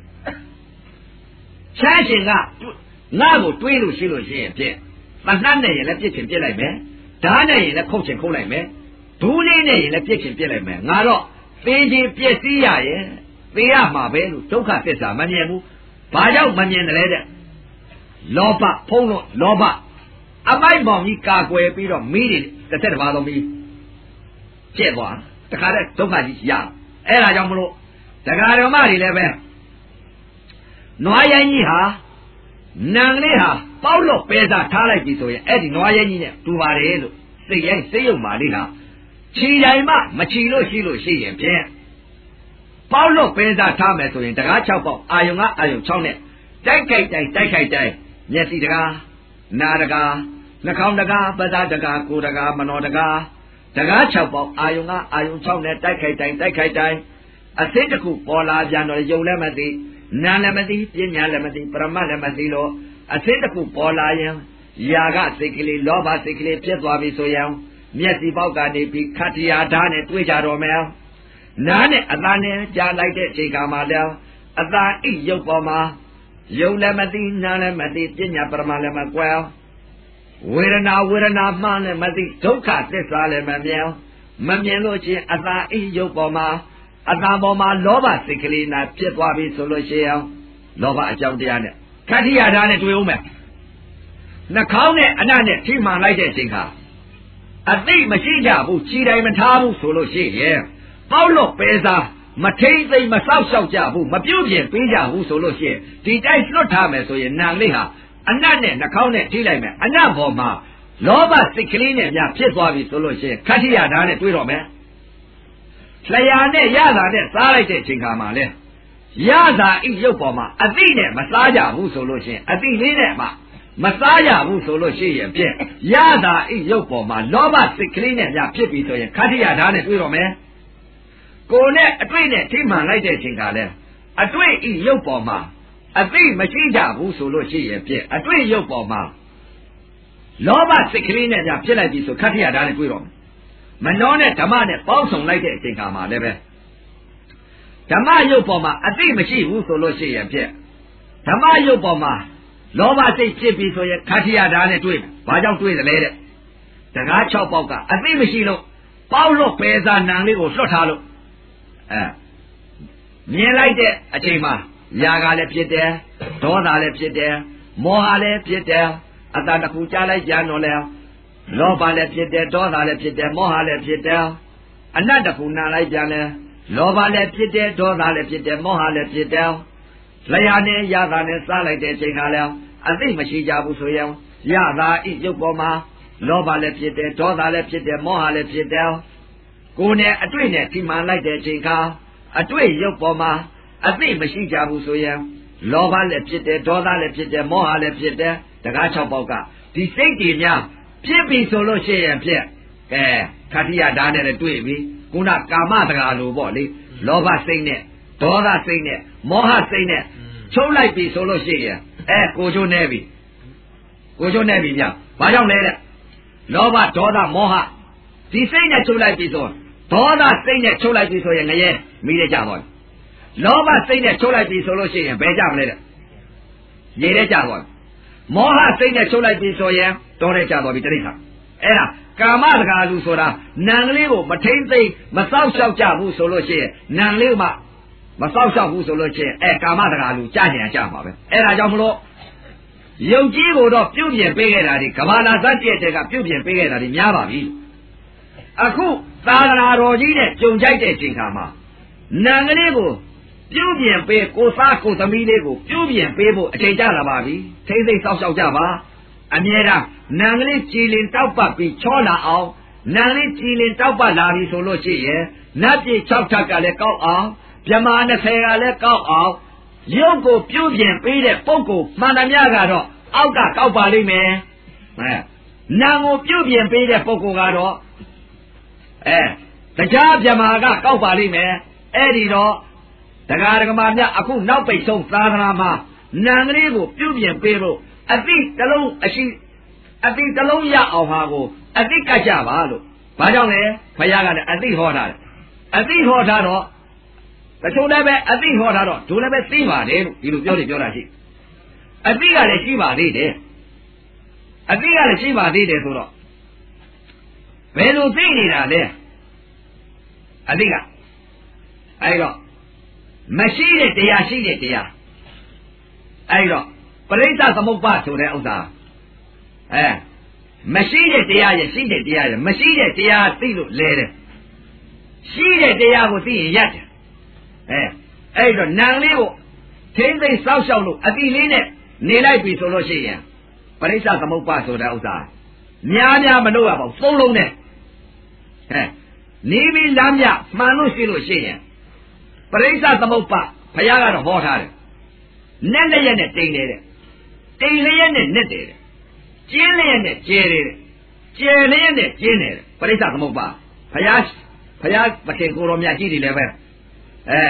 ချမ်းရှင်ကငါ့ကိုတွေးလို့ရှိလို့ရှိရင်ဖြင့်သနှတ်နဲ့ရင်လည်းပြစ်ချင်ပြစ်လိုက်မယ်ဓာတ်နဲ့ရင်လည်းခုတ်ချင်ခုတ်လိုက်မယ်ဒူးလေးနဲ့ရင်လည်းပြစ်ချင်ပြစ်လိုက်မယ်ငါတော့သေခြင်းပြည့်စည်ရရဲ့သေရမှာပဲလို့ဒုက္ခသစ္စာမမြင်ဘူးဘာကြောင့်မမြင်တယ်လဲတဲ့လောဘဖုံးလို့လောဘအမိုက်မောင်ကြီးကာကွယ်ပြီးတော့မိတွေတစ်သက်တစ်ပါးသောမိကျက်သွားတခါတည်းဒုက္ခကြီးရအဲ့ဒါကြောင့်မလို့တရားတော်မတွေလည်းပဲနွားရိုင်းကြီးဟာနံလေးဟာပေါက်လို့ပဲစားထားလိုက်ပြီဆိုရင်အဲ့ဒီနွားရိုင်းကြီးနဲ့တူပါတယ်လို့စိတ်ရိုင်းစိတ်ယုံပါလိမ့်ဟာခြီရိုင်မှမခြီလို့ရှိလို့ရှိရင်ဖြင့်ပေါက်လို့ပဲစားထားမယ်ဆိုရင်တကား၆ပေါက်အာယုံကအာယုံ၆နဲ့တိုက်ခိုက်တိုက်တိုက်ခိုက်တိုက်မျက်စိတကားနာတကားနှာခေါင်းတကားပဇာတကားကိုယ်တကားမနောတကားတကား၆ပေါက်အာယုံကအာယုံ၆နဲ့တိုက်ခိုက်တိုက်တိုက်ခိုက်တိုက်အစိတ်တစ်ခုပေါ်လာပြန်တော့ယုံလည်းမသိနာလည်းမသိပညာလည်းမသိပရမတ်လည်းမသိလို့အစိတ်တစ်ခုပေါ်လာရင်ယာကစိတ်ကလေးလောဘစိတ်ကလေးဖြစ်သွားပြီဆိုရင်မျက်စိပေါက်ကနေပြီးခတ္တရာဓာတ်နဲ့တွေ့ကြတော့မယ်နားနဲ့အသာနဲ့ကြားလိုက်တဲ့အချိန်ကမှလည်းအသာအိရုပ်ပေါ်မှာယုံလည်းမသိနားလည်းမသိပညာပရမတ်လည်းမကွယ်ဝေဒနာဝေဒနာမှန်းလည်းမသိဒုက္ခသစ္စာလည်းမမြင်မမြင်လို့ချင်းအသာအိရုပ်ပေါ်မှာအသာပေါ်မှာလောဘစိတ်ကလေးနာဖြစ်သွားပြီဆိုလို့ရှိရင်လောဘအကြောင်းတရားနဲ့ခတ္တရာဓာတ်နဲ့တွေ့ဦးမယ်နှာခေါင်းနဲ့အနံ့နဲ့ထိမှန်လိုက်တဲ့အချိန်ခါအသိမရှိကြဘူးခြေတိုင်းမထားဘူးဆိုလို့ရှိရင်ပေါက်လို့ပဲစားမထိမ့်သိမ့်မဆောက်ရှောက်ကြဘူးမပြုတ်ပြင်ပေးကြဘူးဆိုလို့ရှိရင်ဒီတိုက်လွတ်ထားမယ်ဆိုရင်နံလေးဟာအနံ့နဲ့နှာခေါင်းနဲ့ထိလိုက်မယ်အနံ့ပေါ်မှာလောဘစိတ်ကလေးနဲ့များဖြစ်သွားပြီဆိုလို့ရှိရင်ခတ္တရာဓာတ်နဲ့တွေ့တော့မယ်လျာနဲ့ရတာနဲ့စားလိုက်တဲ့အချိန်ခါမှာလဲရတာဤရုပ်ပေါ်မှာအသိနဲ့မစားကြဘူးဆိုလို့ရှိရင်အသိလေးနဲ့မှမစားရဘူးဆိုလို့ရှိရင်ဖြင့်ရတာဤရုပ်ပေါ်မှာလောဘစိတ်ကလေးနဲ့များဖြစ်ပြီဆိုရင်ခတ္တရာဓာတ်နဲ့တွေ့တော့မယ်ကိုယ်နဲ့အတွေ့နဲ့ထိမှန်လိုက်တဲ့အချိန်ခါလဲအတွေ့ဤရုပ်ပေါ်မှာအသိမရှိကြဘူးဆိုလို့ရှိရင်ဖြင့်အတွေ့ရုပ်ပေါ်မှာလောဘစိတ်ကလေးနဲ့များဖြစ်လိုက်ပြီဆိုခတ္တရာဓာတ်နဲ့တွေ့တော့မယ်မနောနဲ့ဓမ္မနဲ့ပေါင်းစုံလိုက်တဲ့အချိန်ခါမှာလည်းပဲဓမ္မရုပ်ပေါ်မှာအသိမရှိဘူးဆိုလို့ရှိရင်ဖြင့်ဓမ္မရုပ်ပေါ်မှာလောဘစိတ်ဖြစ်ပြီဆိုရင်ခတ္တရာဓာတ်နဲ့တွေ့မယ်။ဘာကြောင့်တွေ့သလဲတဲ့။တကား၆ပေါက်ကအသိမရှိလို့ပေါက်လို့ပဲစားနံလေးကိုလွတ်ထားလို့အဲမြင်လိုက်တဲ့အချိန်မှာຢာကလည်းဖြစ်တယ်ဒေါသလည်းဖြစ်တယ်မောဟလည်းဖြစ်တယ်အတ္တတစ်ခုကြားလိုက်ကြတော့လဲလောဘလည်းဖြစ်တယ်ဒေါသလည်းဖြစ်တယ်မောဟလည်းဖြစ်တယ်အနတ္တခုနာလိုက်ပြန်လဲလောဘလည်းဖြစ်တယ်ဒေါသလည်းဖြစ်တယ်မောဟလည်းဖြစ်တယ်လျာနဲ့ရတာနဲ့စားလိုက်တဲ့အချိန်ကလည်းအသိမရှိကြဘူးဆိုရင်ရတာဤရုပ်ပေါ်မှာလောဘလည်းဖြစ်တယ်ဒေါသလည်းဖြစ်တယ်မောဟလည်းဖြစ်တယ်ကိုယ်နဲ့အတွေ့နဲ့ထိမှန်လိုက်တဲ့အချိန်ကအတွေ့ရုပ်ပေါ်မှာအသိမရှိကြဘူးဆိုရင်လောဘလည်းဖြစ်တယ်ဒေါသလည်းဖြစ်တယ်မောဟလည်းဖြစ်တယ်တကား၆ပေါက်ကဒီစိတ်တွေများဖြစ်ပြီဆိုလို့ရှိရင်ဖြစ်ကဲခတ္တရာဓာတ်နဲ့တွေ့ပြီခုနကာမတကာလိုပေါ့လေလောဘစိတ်နဲ့ဒေါသစိတ်နဲ့မောဟစိတ်နဲ့ချုပ်လိုက်ပြီဆိုလို့ရှိရင်အဲကိုချိုးနေပြီကိုချိုးနေပြီဗျဘာကြောင့်လဲတဲ့လောဘဒေါသမောဟဒီစိတ်နဲ့ချုပ်လိုက်ပြီဆိုဒေါသစိတ်နဲ့ချုပ်လိုက်ပြီဆိုရင်ငရဲမိရကြပါ့လောဘစိတ်နဲ့ချုပ်လိုက်ပြီဆိုလို့ရှိရင်ဘယ်ကြမလဲတဲ့ရေထဲကြပါ့မောဟစိတ်နဲ့ချုပ်လိုက်ပြီဆိုရင်တောထဲကြသွားပြီတိဋ္ဌာအဲ့ဒါကာမတကာလူဆိုတာနံကလေးကိုမထိမ့်သိမ့်မစောက်ရှောက်ကြဘူးဆိုလို့ရှိရင်နံလေးမှမစောက်ရှောက်ဘူးဆိုလို့ရှိရင်အဲကာမတကာလူကြညံကြမှာပဲအဲ့ဒါကြောင့်မလို့ယုံကြည်ကိုတော့ပြုတ်ပြင်ပေးခဲ့တာဒီကဘာလာဇတ်တဲ့တဲ့ကပြုတ်ပြင်ပေးခဲ့တာဒီများပါပြီအခုသာသနာတော်ကြီးနဲ့ကြုံကြိုက်တဲ့ချိန်ခါမှာနံကလေးကိုပြုတ်ပြင်ပေးကိုသားကိုသမီးလေးကိုပြုတ်ပြင်ပေးဖို့အချိန်ကြလာပါပြီထိမ့်သိမ့်စောက်ရှောက်ကြပါအမြဲတမ်းနံကလေးကြည်လင်တောက်ပတ်ပြီးချောလာအောင်နံလေးကြည်လင်တောက်ပတ်လာပြီဆိုလို့ရှိရင်နတ်ပြည်၆ထပ်ကလည်းကောက်အောင်ဗြဟ္မာ၂၀ကလည်းကောက်အောင်ရုပ်ကိုပြုတ်ပြင်ပေးတဲ့ပုဂ္ဂိုလ်မှန်သမျှကတော့အောက်ကကောက်ပါလိမ့်မယ်အဲနံကိုပြုတ်ပြင်ပေးတဲ့ပုဂ္ဂိုလ်ကတော့အဲတရားဗြဟ္မာကကောက်ပါလိမ့်မယ်အဲ့ဒီတော့တရားဓမ္မများအခုနောက်ပိတ်ဆုံးသာသနာမှာနံကလေးကိုပြုတ်ပြင်ပေးဖို့အတိတလုံးအရှိအတိတလုံးရအောင်ဟာကိုအတိကတ်ကြပါလို့ဘာကြောင့်လဲဘုရားကလည်းအတိဟောတာတယ်အတိဟောတာတော့တချို့လည်းပဲအတိဟောတာတော့ဒုလည်းပဲသိပါတယ်လို့ဒီလိုပြောတယ်ပြောတာရှိအတိကလည်းရှိပါသေးတယ်အတိကလည်းရှိပါသေးတယ်ဆိုတော့ဘယ်လိုသိနေတာလဲအတိကအဲ့တော့မရှိတဲ့တရားရှိတဲ့တရားအဲ့တော့ပရိစ္ဆသမုပ္ပါဆိုတဲ့ဥစ္စာအဲမရှိတဲ့တရားရဲ့ရှိတဲ့တရားရဲ့မရှိတဲ့တရားသိလို့လဲတယ်ရှိတဲ့တရားကိုသိရင်ရတယ်အဲအဲ့တော့နံလေးကိုထိမ့်သိမ့်စောက်ရှောက်လို့အတိလေးနဲ့နေလိုက်ပြီဆိုလို့ရှိရင်ပရိစ္ဆသမုပ္ပါဆိုတဲ့ဥစ္စာများများမလို့ရပါဘူးသုံးလုံးနဲ့အဲနေပြီးလမ်းမြမှန်လို့ရှိလို့ရှိရင်ပရိစ္ဆသမုပ္ပါဘုရားကတော့ဟောထားတယ်နဲ့နဲ့ရနဲ့တိမ်နေတဲ့တိမ်လျက်နဲ့နဲ့တယ်ကျင်းလျက်နဲ့ကျဲတယ်ကျဲလျက်နဲ့ကျင်းတယ်ပရိစ္ဆသမုပ္ပါဘုရားဘုရားသခင်ကိုတော်မြတ်ကြီးတွေလည်းပဲအဲ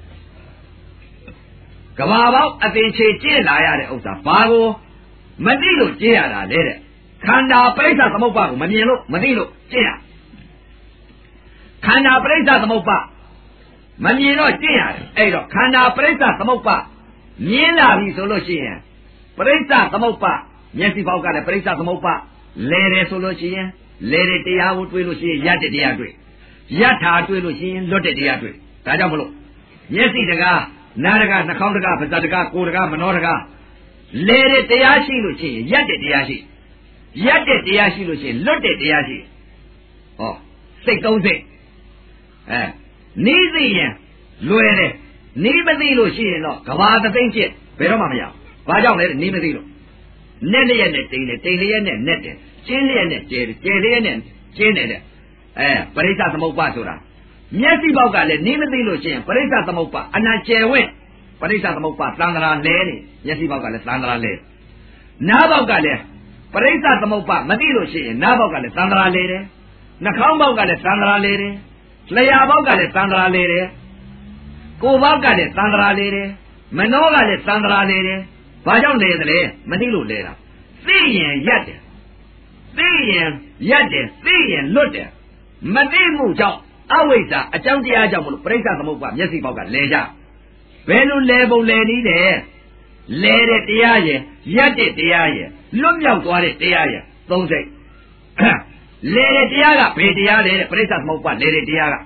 ကဘာပေါင်းအသင်ချေကျင့်လာရတဲ့ဥစ္စာဘာကိုမသိလို့ကျင့်ရတာလေတဲ့ခန္ဓာပရိစ္ဆသမုပ္ပါကိုမမြင်လို့မသိလို့ကျင့်ရခန္ဓာပရိစ္ဆသမုပ္ပါမမြင်တော့ကျင့်ရတယ်အဲ့တော့ခန္ဓာပရိစ္ဆသမုပ္ပါမြင်လာပြီဆိုလို့ရှိရင်ပရိစ္ဆသမုပ္ပါမျက်စိပေါက်ကလည်းပရိစ္ဆသမုပ္ပါလဲတယ်ဆိုလို့ရှိရင်လဲတဲ့တရားကိုတွေးလို့ရှိရင်ရတဲ့တရားတွေးယထာတွေးလို့ရှိရင်လွတ်တဲ့တရားတွေးဒါကြောင့်မလို့မျက်စိတကားနားတကားနှာခေါင်းတကားပါးစပ်တကားကိုယ်တကားမနှောတကားလဲတဲ့တရားရှိလို့ရှိရင်ရတဲ့တရားရှိရတဲ့တရားရှိလို့ရှိရင်လွတ်တဲ့တရားရှိဟောစိတ်သုံးစိတ်အဲနေသိရင်လွယ်တယ်နေမသိလို့ရှိရင်တော့ကဘာသသိမ့်ဖြစ်ဘယ်တော့မှမရဘူးဘာကြောင့်လဲနေမသိလို့နဲ့လျက်နဲ့တိမ်တယ်တိမ်လျက်နဲ့နဲ့တယ်ကျင်းလျက်နဲ့ကျဲတယ်ကျဲလျက်နဲ့ကျင်းတယ်တဲ့အဲပရိစ္ဆသမုပ္ပါဆိုတာမျက်စိပေါက်ကလည်းနေမသိလို့ရှိရင်ပရိစ္ဆသမုပ္ပါအနံကျဲဝင့်ပရိစ္ဆသမုပ္ပါသံဃာလဲနေမျက်စိပေါက်ကလည်းသံဃာလဲနားပေါက်ကလည်းပရိစ္ဆသမုပ္ပါမသိလို့ရှိရင်နားပေါက်ကလည်းသံဃာလဲတယ်နှာခေါင်းပေါက်ကလည်းသံဃာလဲတယ်လျှာပေါက်ကလည်းသံဃာလဲတယ်ကိုယ်ပေါက်ကလည်းသံဃာလဲတယ်မနှောကလည်းသံဃာလဲတယ်ဘာကြောင့်လဲသလဲမသိလို့လဲတာသိရင်ရက်တယ်သိရင်ရက်တယ်သိရင်လွတ်တယ်မသိမှုကြောင့်အဝိဇ္ဇာအကြောင်းတရားကြောင့်မလို့ပရိစ္ဆသမုပ္ပါမျက်စိပေါက်ကလဲကြဘယ်လိုလဲပုံလဲနည်းတယ်လဲတဲ့တရားရဲ့ရက်တဲ့တရားရဲ့လွတ်မြောက်သွားတဲ့တရားရဲ့သုံးစိတ်လဲတဲ့တရားကဘယ်တရားလဲတဲ့ပရိစ္ဆသမုပ္ပါလဲတဲ့တရားက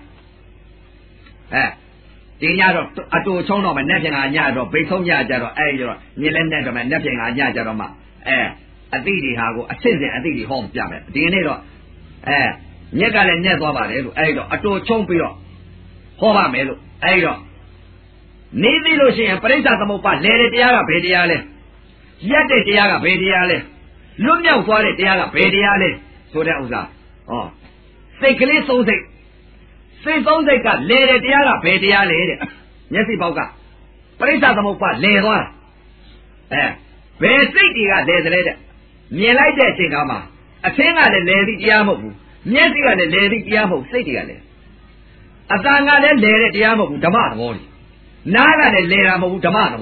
အဲဒီညတော့အတူချုံတော့မှနက်ပြင်ကညတော့ဘိတ်ဆုံးညကြတော့အဲ့ဒီတော့ညလက်နဲ့တော့မှနက်ပြင်ကညကြတော့မှအဲအတိတွေဟာကိုအစစ်စစ်အတိတွေဟောပြမယ်ဒီနေ့တော့အဲညက်ကလည်းညက်သွားပါတယ်လို့အဲ့ဒီတော့အတူချုံပြီးတော့ဟောပါမယ်လို့အဲ့ဒီတော့နေပြီလို့ရှိရင်ပရိစ္ဆသမုပ္ပါလဲတဲ့တရားကဘယ်တရားလဲရက်တဲ့တရားကဘယ်တရားလဲလွတ်မြောက်သွားတဲ့တရားကဘယ်တရားလဲဆိုတဲ့ဥစ္စာဟောစိတ်ကလေးသုံးစိတ်စိတ်သုံးစိတ်ကလဲတဲ့တရားကဘယ်တရားလဲတဲ့မျက်စိပေါက်ကပရိစ္ဆသမုပ္ပါလဲသွားတာအဲဘယ်စိတ်တွေကလဲတယ်တဲ့မြင်လိုက်တဲ့အချိန်ကမှအသင်းကလည်းလဲပြီးတရားမဟုတ်ဘူးမျက်စိကလည်းလဲပြီးတရားမဟုတ်စိတ်တွေကလည်းအတန်ကလည်းလဲတဲ့တရားမဟုတ်ဘူးဓမ္မသဘောကြီးနားကလည်းလဲတာမဟုတ်ဘူးဓမ္မသဘော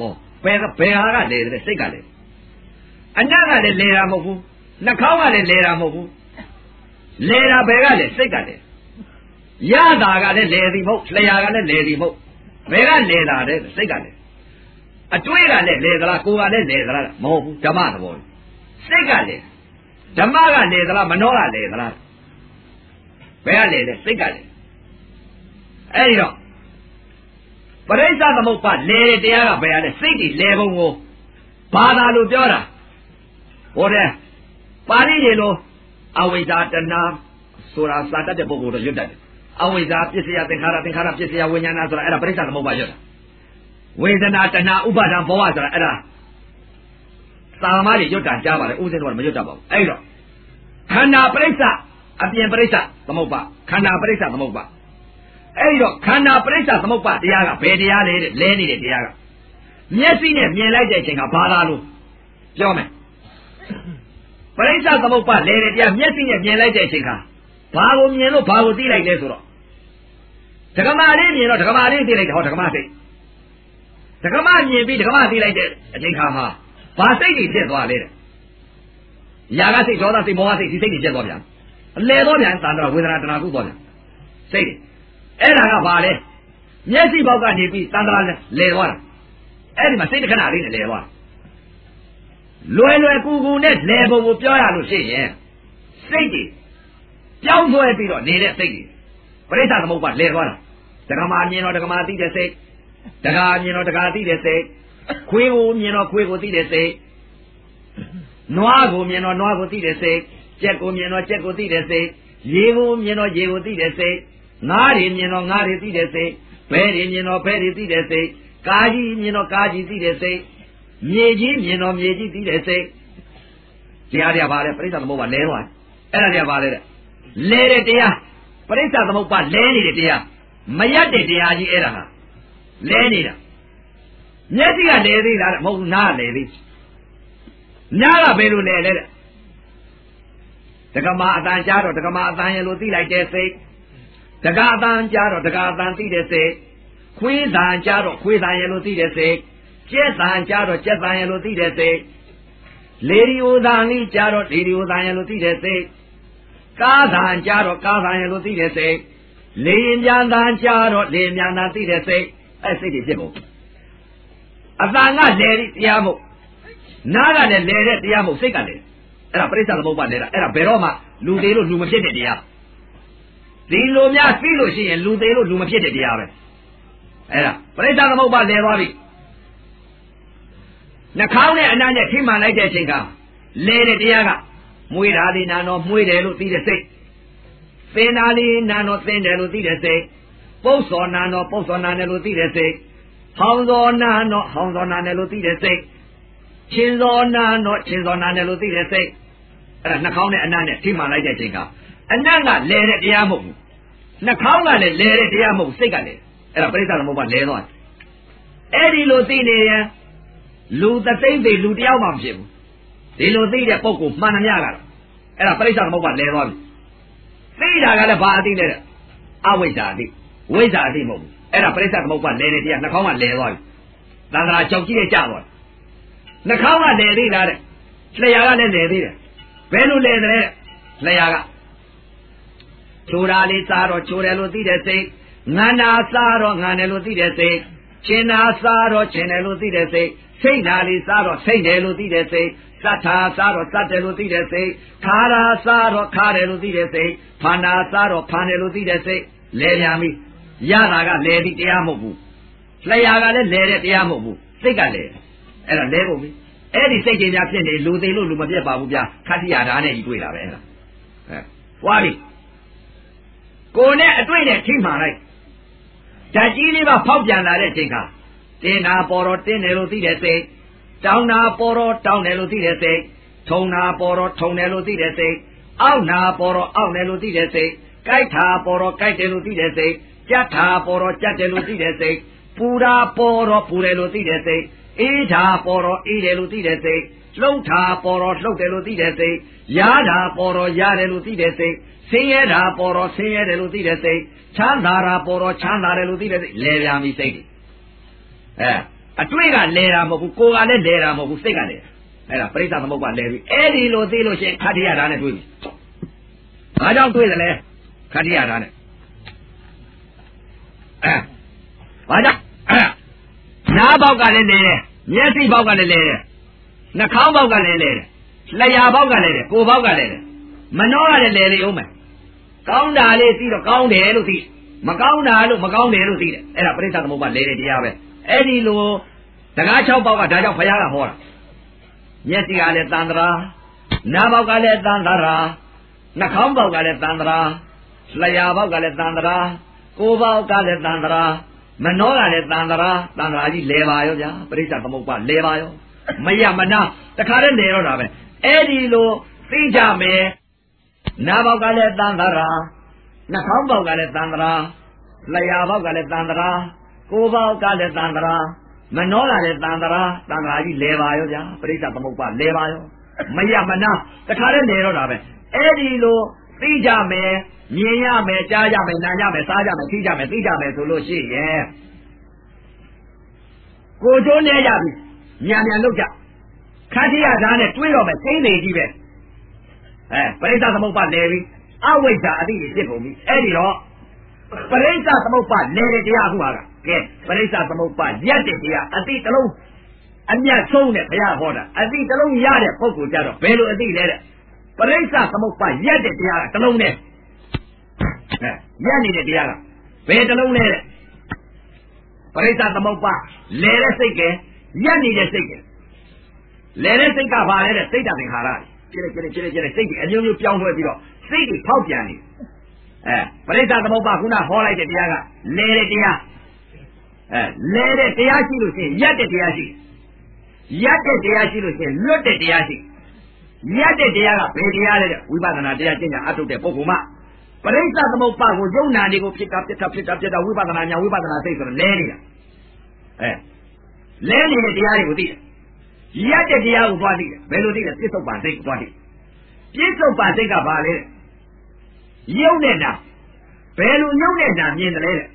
ဘယ်ဘယ်ဟာကလေတဲ့စိတ်ကလေအနက်ကလည်းလေတာမဟုတ်ဘူးနှာခေါင်းကလည်းလေတာမဟုတ်ဘူးလေတာဘယ်ကလဲစိတ်ကလေရတာကလည်းလေသည်မဟုတ်လျာကလည်းလေသည်မဟုတ်ဘယ်ကလေတာတဲ့စိတ်ကလေအတွေးကလည်းလေသလားကိုယ်ကလည်းလေသလားမဟုတ်ဘူးဓမ္မသဘောစိတ်ကလေဓမ္မကလေသလားမနောကလေသလားဘယ်ကလေလဲစိတ်ကလေအဲ့ဒီတော့ပရိစ္ဆသမုပ္ပါလေတရားကဘယ်ရလဲစိတ်ဒီလေပုံကိုဘာသာလို့ပြောတာဟောတယ်ပါဠိတွေလိုအဝိဇ္ဇာတဏှာဆိုတာစာတတ်တဲ့ပုဂ္ဂိုလ်တော့ရွတ်တတ်တယ်အဝိဇ္ဇာပစ္စယသင်္ခါရသင်္ခါရပစ္စယဝိညာဏဆိုတာအဲ့ဒါပရိစ္ဆသမုပ္ပါရွတ်တာဝေဒနာတဏှာဥပါဒံဘောဝဆိုတာအဲ့ဒါသာမတွေရွတ်တာကြားပါလေဥစဉ်တော့မရွတ်တတ်ပါဘူးအဲ့တော့ခန္ဓာပရိစ္ဆအပြင်ပရိစ္ဆသမုပ္ပါခန္ဓာပရိစ္ဆသမုပ္ပါအဲ့တော့ခန္ဓာပရိစ္ဆသမုပ္ပါတရားကဘယ်တရားလဲတဲ့လဲနေတဲ့တရားကမျက်စိနဲ့မြင်လိုက်တဲ့အချိန်ကဘာသာလို့ပြောမယ်ပရိစ္ဆသမုပ္ပါလဲတဲ့တရားမျက်စိနဲ့မြင်လိုက်တဲ့အချိန်ကဘာကိုမြင်လို့ဘာကိုသိလိုက်လဲဆိုတော့ဒကမာလေးမြင်တော့ဒကမာလေးသိလိုက်တယ်ဟောဒကမာစိတ်ဒကမာမြင်ပြီးဒကမာသိလိုက်တဲ့အချိန်ခါမှာဘာစိတ်ကြီးဖြစ်သွားလဲတဲ့ຢာကစိတ်ဒေါသစိတ်မောဟစိတ်ဒီစိတ်ကြီးဖြစ်သွားပြန်အလဲတော့ပြန်သံတော်ဝေဒနာတဏှာကုသွားပြန်စိတ်အဲ့ဒါကဘာလဲမျက်စိဘောက်ကနေပြီးသံတော်လဲသွားတာအဲ့ဒီမှာစိတ်တခဏလေးနဲ့လဲသွားလွယ်လွယ်ကူကူနဲ့လဲပုံကိုပြောရလို့ရှိရင်စိတ်ကြီးပြောင်းသွားပြီးတော့နေတဲ့စိတ်ကြီးပရိစ္ဆသမုပ္ပါလဲသွားတာဒကမာမြင်တော့ဒကမာသိတဲ့စိတ်ဒကာမြင်တော့ဒကာသိတဲ့စိတ်ခွေးကိုမြင်တော့ခွေးကိုသိတဲ့စိတ်နွားကိုမြင်တော့နွားကိုသိတဲ့စိတ်ကြက်ကိုမြင်တော့ကြက်ကိုသိတဲ့စိတ်ရေကိုမြင်တော့ရေကိုသိတဲ့စိတ်ငါးတွေမြင်တော့ငါးတွေသိတဲ့စိတ်ဘဲတွေမြင်တော့ဘဲတွေသိတဲ့စိတ်ကာကြီးမြင်တော့ကာကြီးသိတဲ့စိတ်မြေကြီးမြင်တော့မြေကြီးသိတဲ့စိတ်တရားတွေကဘာလဲပရိစ္ဆသမုပ္ပါလဲသွားအဲ့ဒါတွေကဘာလဲတဲ့လဲတဲ့တရားပရိစ္ဆသမုပ္ပါလဲနေတဲ့တရားမရက်တဲ့တရားကြီးအဲ့ဒါဟာလဲနေတာမျက်စိကလဲသေးလားမဟုတ်ဘူးနားလဲသေးနားကဘယ်လိုလဲလဲတဲ့ဒကမာအတန်ကြားတော့ဒကမာအတန်ရဲ့လို့သိလိုက်တဲ့စိတ်ဒကာအတန်ကြားတော့ဒကာအတန်သိတဲ့စိတ်ခွေးတန်ကြားတော့ခွေးတန်ရဲ့လို့သိတဲ့စိတ်ကြက်တန်ကြားတော့ကြက်တန်ရဲ့လို့သိတဲ့စိတ်လေဒီယိုတန်လေးကြားတော့လေဒီယိုတန်ရဲ့လို့သိတဲ့စိတ်ကားတန်ကြားတော့ကားတန်ရဲ့လို့သိတဲ့စိတ်လေရင်ပြန်တန်ကြားတော့လေရင်ပြန်တန်သိတဲ့စိတ်အဲ့စိတ်တွေဖြစ်ကုန်အတန်ကလေတရားမို့နားကလည်းလေတဲ့တရားမို့စိတ်ကလည်းအဲ့ဒါပရိစ္ဆသမုပ္ပါလဲတာအဲ့ဒါဘယ်တော့မှလူသေးလို့လူမဖြစ်တဲ့တရားဒီလိုများသိလို့ရှိရင်လူသေးလို့လူမဖြစ်တဲ့တရားပဲအဲ့ဒါပရိစ္ဆသမုပ္ပါလဲသွားပြီနှာခေါင်းနဲ့အနားနဲ့ထိမှန်လိုက်တဲ့အချိန်ကလဲတဲ့တရားကမွေးတာလေးနာတော့မွေးတယ်လို့သိတဲ့စိတ်သင်တာလေးနာတော့သင်တယ်လို့သိတဲ့စိတ်ပုတ်စော်နာတော့ပုတ်စော်နာတယ်လို့သိတဲ့စိတ်ဟောင်းစော်နာတော့ဟောင်းစော်နာတယ်လို့သိတဲ့စိတ်ချင်းစော်နာတော့ချင်းစော်နာတယ်လို့သိတဲ့စိတ်အဲ့ဒါနှာခေါင်းနဲ့အနားနဲ့ထိမှန်လိုက်တဲ့အချိန်ကအနတ်ကလဲတဲ့တရားမဟုတ်ဘူးနှာခေါင်းကလည်းလဲတဲ့တရားမဟုတ်စိတ်ကလည်းအဲ့ဒါပရိစ္ဆသမုပ္ပါလဲသွားအဲ့ဒီလိုသိနေရင်လူသသိမ့်သိလူတယောက်မှမဖြစ်ဘူးဒီလိုသိတဲ့ပုဂ္ဂိုလ်မှန်သမျှကတော့အဲ့ဒါပရိစ္ဆသမုပ္ပါလဲသွားပြီသိတာကလည်းဘာအသိလဲတဲ့အဝိဇ္ဇာအသိဝိဇ္ဇာအသိမဟုတ်ဘူးအဲ့ဒါပရိစ္ဆသမုပ္ပါလဲတဲ့တရားနှာခေါင်းကလဲသွားပြီသံဃာကြောက်ကြည့်ရကြသွားနှာခေါင်းကလဲသေးလားတဲ့လျှာကလည်းလဲသေးတယ်ဘယ်လိုလဲတဲ့လျှာကချိုးတာလေးစားတော့ချိုးတယ်လို့သိတဲ့စိတ်ငန္နာစားတော့ငန်တယ်လို့သိတဲ့စိတ်ချင်းနာစားတော့ချင်းတယ်လို့သိတဲ့စိတ်စိတ်နာလေးစားတော့စိတ်တယ်လို့သိတဲ့စိတ်သတ္ထာစားတော့သတ်တယ်လို့သိတဲ့စိတ်ခါရာစားတော့ခါတယ်လို့သိတဲ့စိတ်ဖန္နာစားတော့ဖန်တယ်လို့သိတဲ့စိတ်လဲပြန်ပြီရတာကလဲပြီးတရားမဟုတ်ဘူးလျှာကလည်းလဲတဲ့တရားမဟုတ်ဘူးစိတ်ကလဲအဲ့ဒါလဲဖို့ပြီအဲ့ဒီစိတ်ကြီးများဖြစ်နေလူသေးလို့လူမပြတ်ပါဘူးဗျာခတ္တိယဓာတ်နဲ့ကြီးတွေ့တာပဲအဲ့ဒါအဲဟွာပြီကိုယ်နဲ့အတွေ့နဲ့ထိမှန်လိုက်ဓာတ်ကြီးလေးပါဖောက်ပြန်လာတဲ့အချိန်ကတင်းနာပေါ်တော့တင်းတယ်လို့သိတဲ့စိတ်တောင်းနာပေါ်တော့တောင်းတယ်လို့သိတဲ့စိတ်ထုံနာပေါ်တော့ထုံတယ်လို့သိတဲ့စိတ်အောက်နာပေါ်တော့အောက်တယ်လို့သိတဲ့စိတ်ကြိုက်တာပေါ်တော့ကြိုက်တယ်လို့သိတဲ့စိတ်ကြက်တာပေါ်တော့ကြက်တယ်လို့သိတဲ့စိတ်ပူတာပေါ်တော့ပူတယ်လို့သိတဲ့စိတ်အေးတာပေါ်တော့အေးတယ်လို့သိတဲ့စိတ်လှုပ်တာပေါ်တော့လှုပ်တယ်လို့သိတဲ့စိတ်ရားတာပေါ်တော့ရတယ်လို့သိတဲ့စိတ်ဆင်းရဲတာပေါ်တော့ဆင်းရဲတယ်လို့သိတဲ့စိတ်ချမ်းသာတာပေါ်တော့ချမ်းသာတယ်လို့သိတဲ့စိတ်လဲပြန်ပြီစိတ်အဲအတွေ့ကလဲတာမဟုတ်ဘူးကိုယ်ကလည်းလဲတာမဟုတ်ဘူးစိတ်ကလဲအဲ့ဒါပရိစ္ဆသမုပ္ပါလဲပြီအဲ့ဒီလိုသိလို့ရှိရင်ခတ္တိယဓာတ်နဲ့တွေ့ပြီဘာကြောင့်တွေ့တယ်လဲခတ္တိယဓာတ်နဲ့အဲဘာကြောင့်နားပေါက်ကလည်းလဲတယ်မျက်စိပေါက်ကလည်းလဲတယ်နှာခေါင်းပေါက်ကလည်းလဲတယ်လျှာပေါက်ကလည်းလဲတယ်ကိုယ်ပေါက်ကလည်းလဲမနှောကလည်းလဲလေအောင်မယ်ကောင်းတာလေးသိတော့ကောင်းတယ်လို့သိမကောင်းတာလို့မကောင်းတယ်လို့သိတယ်အဲ့ဒါပရိစ္ဆသမုပ္ပါလဲတယ်တရားပဲအဲ့ဒီလိုတကား၆ပေါက်ကဒါကြောင့်ဘုရားကဟောတာမျက်စိကလည်းတန်ត្រာနားပေါက်ကလည်းတန်ត្រာနှာခေါင်းပေါက်ကလည်းတန်ត្រာလျှာပေါက်ကလည်းတန်ត្រာကိုယ်ပေါက်ကလည်းတန်ត្រာမနှောကလည်းတန်ត្រာတန်ត្រာကြီးလဲပါရောဗျာပရိစ္ဆသမုပ္ပါလဲပါရောမရမနာတခါတည်းလဲတော့တာပဲအဲ့ဒီလိုသိကြမယ်နားပေါက်ကလည်းတန်ត្រာနှာခေါင်းပေါက်ကလည်းတန်ត្រာလျှာပေါက်ကလည်းတန်ត្រာကိုယ်ပေါက်ကလည်းတန်ត្រာမနှောကလည်းတန်ត្រာတန်ត្រာကြီးလဲပါရောဗျာပရိစ္ဆသမုပ္ပါလဲပါရောမရမနာတခါတည်းလဲတော့တာပဲအဲ့ဒီလိုသိကြမယ်မြင်ရမယ်ကြားရမယ်နားရမယ်စားကြမယ်သိကြမယ်သိကြမယ်ဆိုလို့ရှိရင်ကိုကျိုးနေရပြီညာညာလောက်ကြခတ္တိယဓာတ်နဲ့တွေးတော့မယ်စိမ့်နေကြီးပဲအဲပရိစ္ဆသမုပ္ပါလဲပြီအဝိဇ္ဇာအတိဖြစ်ကုန်ပြီအဲ့ဒီတော့ပရိစ္ဆသမုပ္ပါလဲတဲ့တရားအခုဟာကကဲပရိစ္ဆသမုပ္ပါရက်တဲ့တရားအတိတလုံးအမြတ်ဆုံးတဲ့ဘုရားဟောတာအတိတလုံးရတဲ့ပုဂ္ဂိုလ်ကြတော့ဘယ်လိုအတိလဲတဲ့ပရိစ္ဆသမုပ္ပါရက်တဲ့တရားကတလုံးနဲ့အဲရက်နေတဲ့တရားကဘယ်တလုံးလဲတဲ့ပရိစ္ဆသမုပ္ပါလဲတဲ့စိတ်ကရက်နေတဲ့စိတ်ကလဲတဲ့စိတ်ကဘာလဲတဲ့စိတ်တသင်္ခါရကျဲကျဲကျဲကျဲစိတ်ကအမျိုးမျိုးပြောင်းလဲပြီးတော့စိတ်တွေဖောက်ပြန်နေအဲပရိစ္ဆသမုပ္ပါခုနဟောလိုက်တဲ့တရားကလဲတဲ့တရားအဲလဲတဲ့တရားရှိလို့ရှိရင်ရက်တဲ့တရားရှိရက်တဲ့တရားရှိလို့ရှိရင်လွတ်တဲ့တရားရှိရက်တဲ့တရားကဘယ်တရားလဲတဲ့ဝိပဿနာတရားကျင့်ကြအထုတ်တဲ့ပုဂ္ဂိုလ်မှပရိစ္ဆသမုပ္ပါကိုယုံနာတွေကိုဖြစ်တာဖြစ်တာဖြစ်တာဖြစ်တာဝိပဿနာညာဝိပဿနာစိတ်ဆိုတော့လဲနေတာအဲလဲနေတဲ့တရားတွေကိုသိတယ်ရက်တဲ့တရားကိုသွားသိတယ်ဘယ်လိုသိလဲပြစ္ဆုတ်ပါစိတ်ကိုသွားသိပြစ္ဆုတ်ပါစိတ်ကဘာလဲယုံနေတာဘယ်လိုယုံနေတာမြင်တယ်လဲ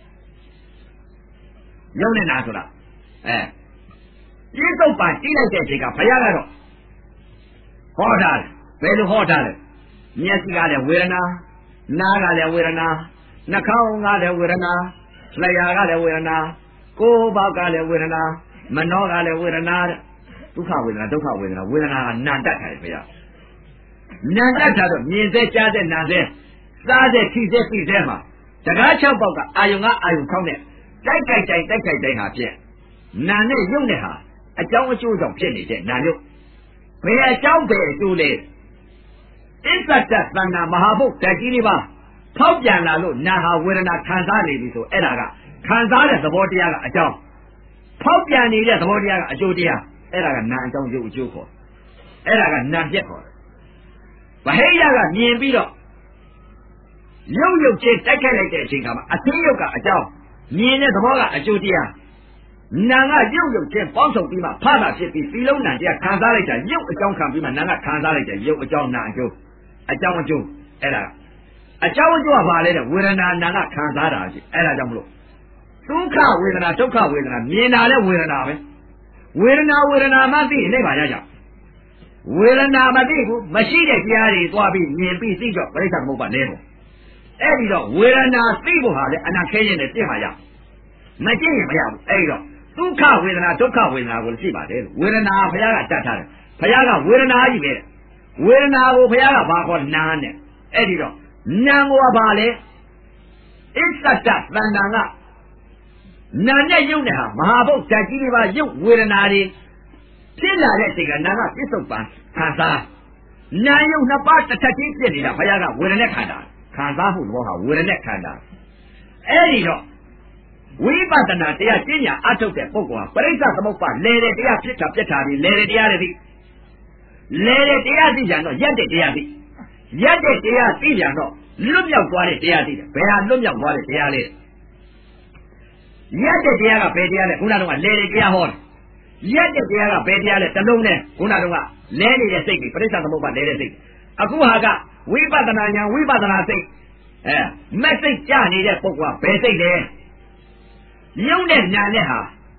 ယုံနေတာဆိုတာအဲပြစ္ဆုတ်ပါကြည့်လိုက်တဲ့အချိန်ကဘုရားကတော့ဟောတာဘယ်လိုဟောတာလဲမျက်စိကလည်းဝေဒနာနားကလည်းဝေဒနာနှာခေါင်းကလည်းဝေဒနာလျှာကလည်းဝေဒနာကိုယ်ပေါက်ကလည်းဝေဒနာမနှောကလည်းဝေဒနာဒုက္ခဝေဒနာဒုက္ခဝေဒနာဝေဒနာကနာတတ်တယ်ဘုရားနာတတ်တာတော့မြင်စေကြားစေနာစေစားစေထိစေပြီးစေမှာတကား၆ပေါက်ကအာယုံကအာယုံခေါင်းနဲ့တိုက်ကြိုက်တိုက်တိုက်ကြိုက်တိုင်းဟာဖြင့်နာနဲ့ယုံနဲ့ဟာအကြောင်းအကျိုးကြောင့်ဖြစ်နေတဲ့နာယုံဘယ်အကြောင်းပဲအကျိုးလဲအစ္ဆတသန္နာမဟာဘုတ်ဓာတ်ကြီးလေးပါဖောက်ပြန်လာလို့နာဟာဝေဒနာခံစားနေပြီဆိုအဲ့ဒါကခံစားတဲ့သဘောတရားကအကြောင်းဖောက်ပြန်နေတဲ့သဘောတရားကအကျိုးတရားအဲ့ဒါကနာအကြောင်းယုတ်အကျိုးခေါ်အဲ့ဒါကနာပြက်ခေါ်တယ်ဗဟိယကမြင်ပြီးတော့ရုပ်ရုပ်ချင်းတိုက်ခိုက်လိုက်တဲ့အချိန်ကမှအသိရုပ်ကအကြောင်းမြင်တဲ့သဘောကအကျိုးတရားနာကရုပ်ရုပ်ချင်းပေါင်းစုံပြီးမှဖတာဖြစ်ပြီးပြီးလုံးနာတရားခံစားလိုက်တာရုပ်အကြောင်းခံပြီးမှနာကခံစားလိုက်တယ်ရုပ်အကြောင်းနာအကျိုးအကြောင်းအကျိုးအဲ့ဒါအကြောင်းအကျိုးကဘာလဲတဲ့ဝေဒနာနာကခံစားတာရှိအဲ့ဒါကြောင့်မလို့ဒုက္ခဝေဒနာဒုက္ခဝေဒနာမြင်တာလဲဝေဒနာပဲဝေဒနာဝေဒနာမှသိနေပါကြကြဝေဒနာမသိဘူးမရှိတဲ့တရားတွေသွားပြီးမြင်ပြီးသိတော့ပရိစ္ဆသမုပ္ပါလဲပေါ့အဲ့ဒီတော့ဝေဒနာသိဖို့ဟာလေအနာခဲရင်နဲ့သိမှရမသိရင်မရဘူးအဲ့ဒီတော့ဒုက္ခဝေဒနာဒုက္ခဝေဒနာကိုသိပါတယ်ဝေဒနာဘုရားကတတ်ထားတယ်ဘုရားကဝေဒနာကြီးပဲဝေဒနာကိုဘုရားကဘာခေါ်နာနဲ့အဲ့ဒီတော့နာကိုကဘာလဲအစ္ဆတသန္တာကနာနဲ့ယုတ်နဲ့ဟာမဟာဘုတ်ဓာတ်ကြီးတွေပါယုတ်ဝေဒနာတွေဖြစ်လာတဲ့အချိန်ကနာကပြစ္ဆုတ်ပန်ခံစားနာယုတ်နှစ်ပါးတစ်ထပ်ချင်းဖြစ်နေတာဘုရားကဝေဒနာခန္ဓာခံစားမှုသဘောဟာဝေဒနာခန္ဓာအဲ့ဒီတော့ဝိပဿနာတရားကျင့်ညာအထုတ်တဲ့ပုဂ္ဂိုလ်ဟာပရိစ္ဆသမုပ္ပါလဲတဲ့တရားဖြစ်တာပြက်တာပြီးလဲတဲ့တရားတွေသိလဲတဲ့တရားသိကြတော့ရက်တဲ့တရားသိရက်တဲ့တရားသိကြတော့လွတ်မြောက်သွားတဲ့တရားသိတယ်ဘယ်ဟာလွတ်မြောက်သွားတဲ့တရားလဲရက်တဲ့တရားကဘယ်တရားလဲခုနကတော့လဲတဲ့တရားဟောတယ်ရက်တဲ့တရားကဘယ်တရားလဲတလုံးနဲ့ခုနကတော့လဲနေတဲ့စိတ်ကြီးပရိစ္ဆသမုပ္ပါလဲတဲ့စိတ်အခုဟာကဝိပဿနာညာဝိပဿနာစိတ်အဲမက်စိတ်ကြနေတဲ့ပုဂ္ဂိုလ်ကဘယ်စိတ်လဲယုံတဲ့ညာနဲ့ဟာ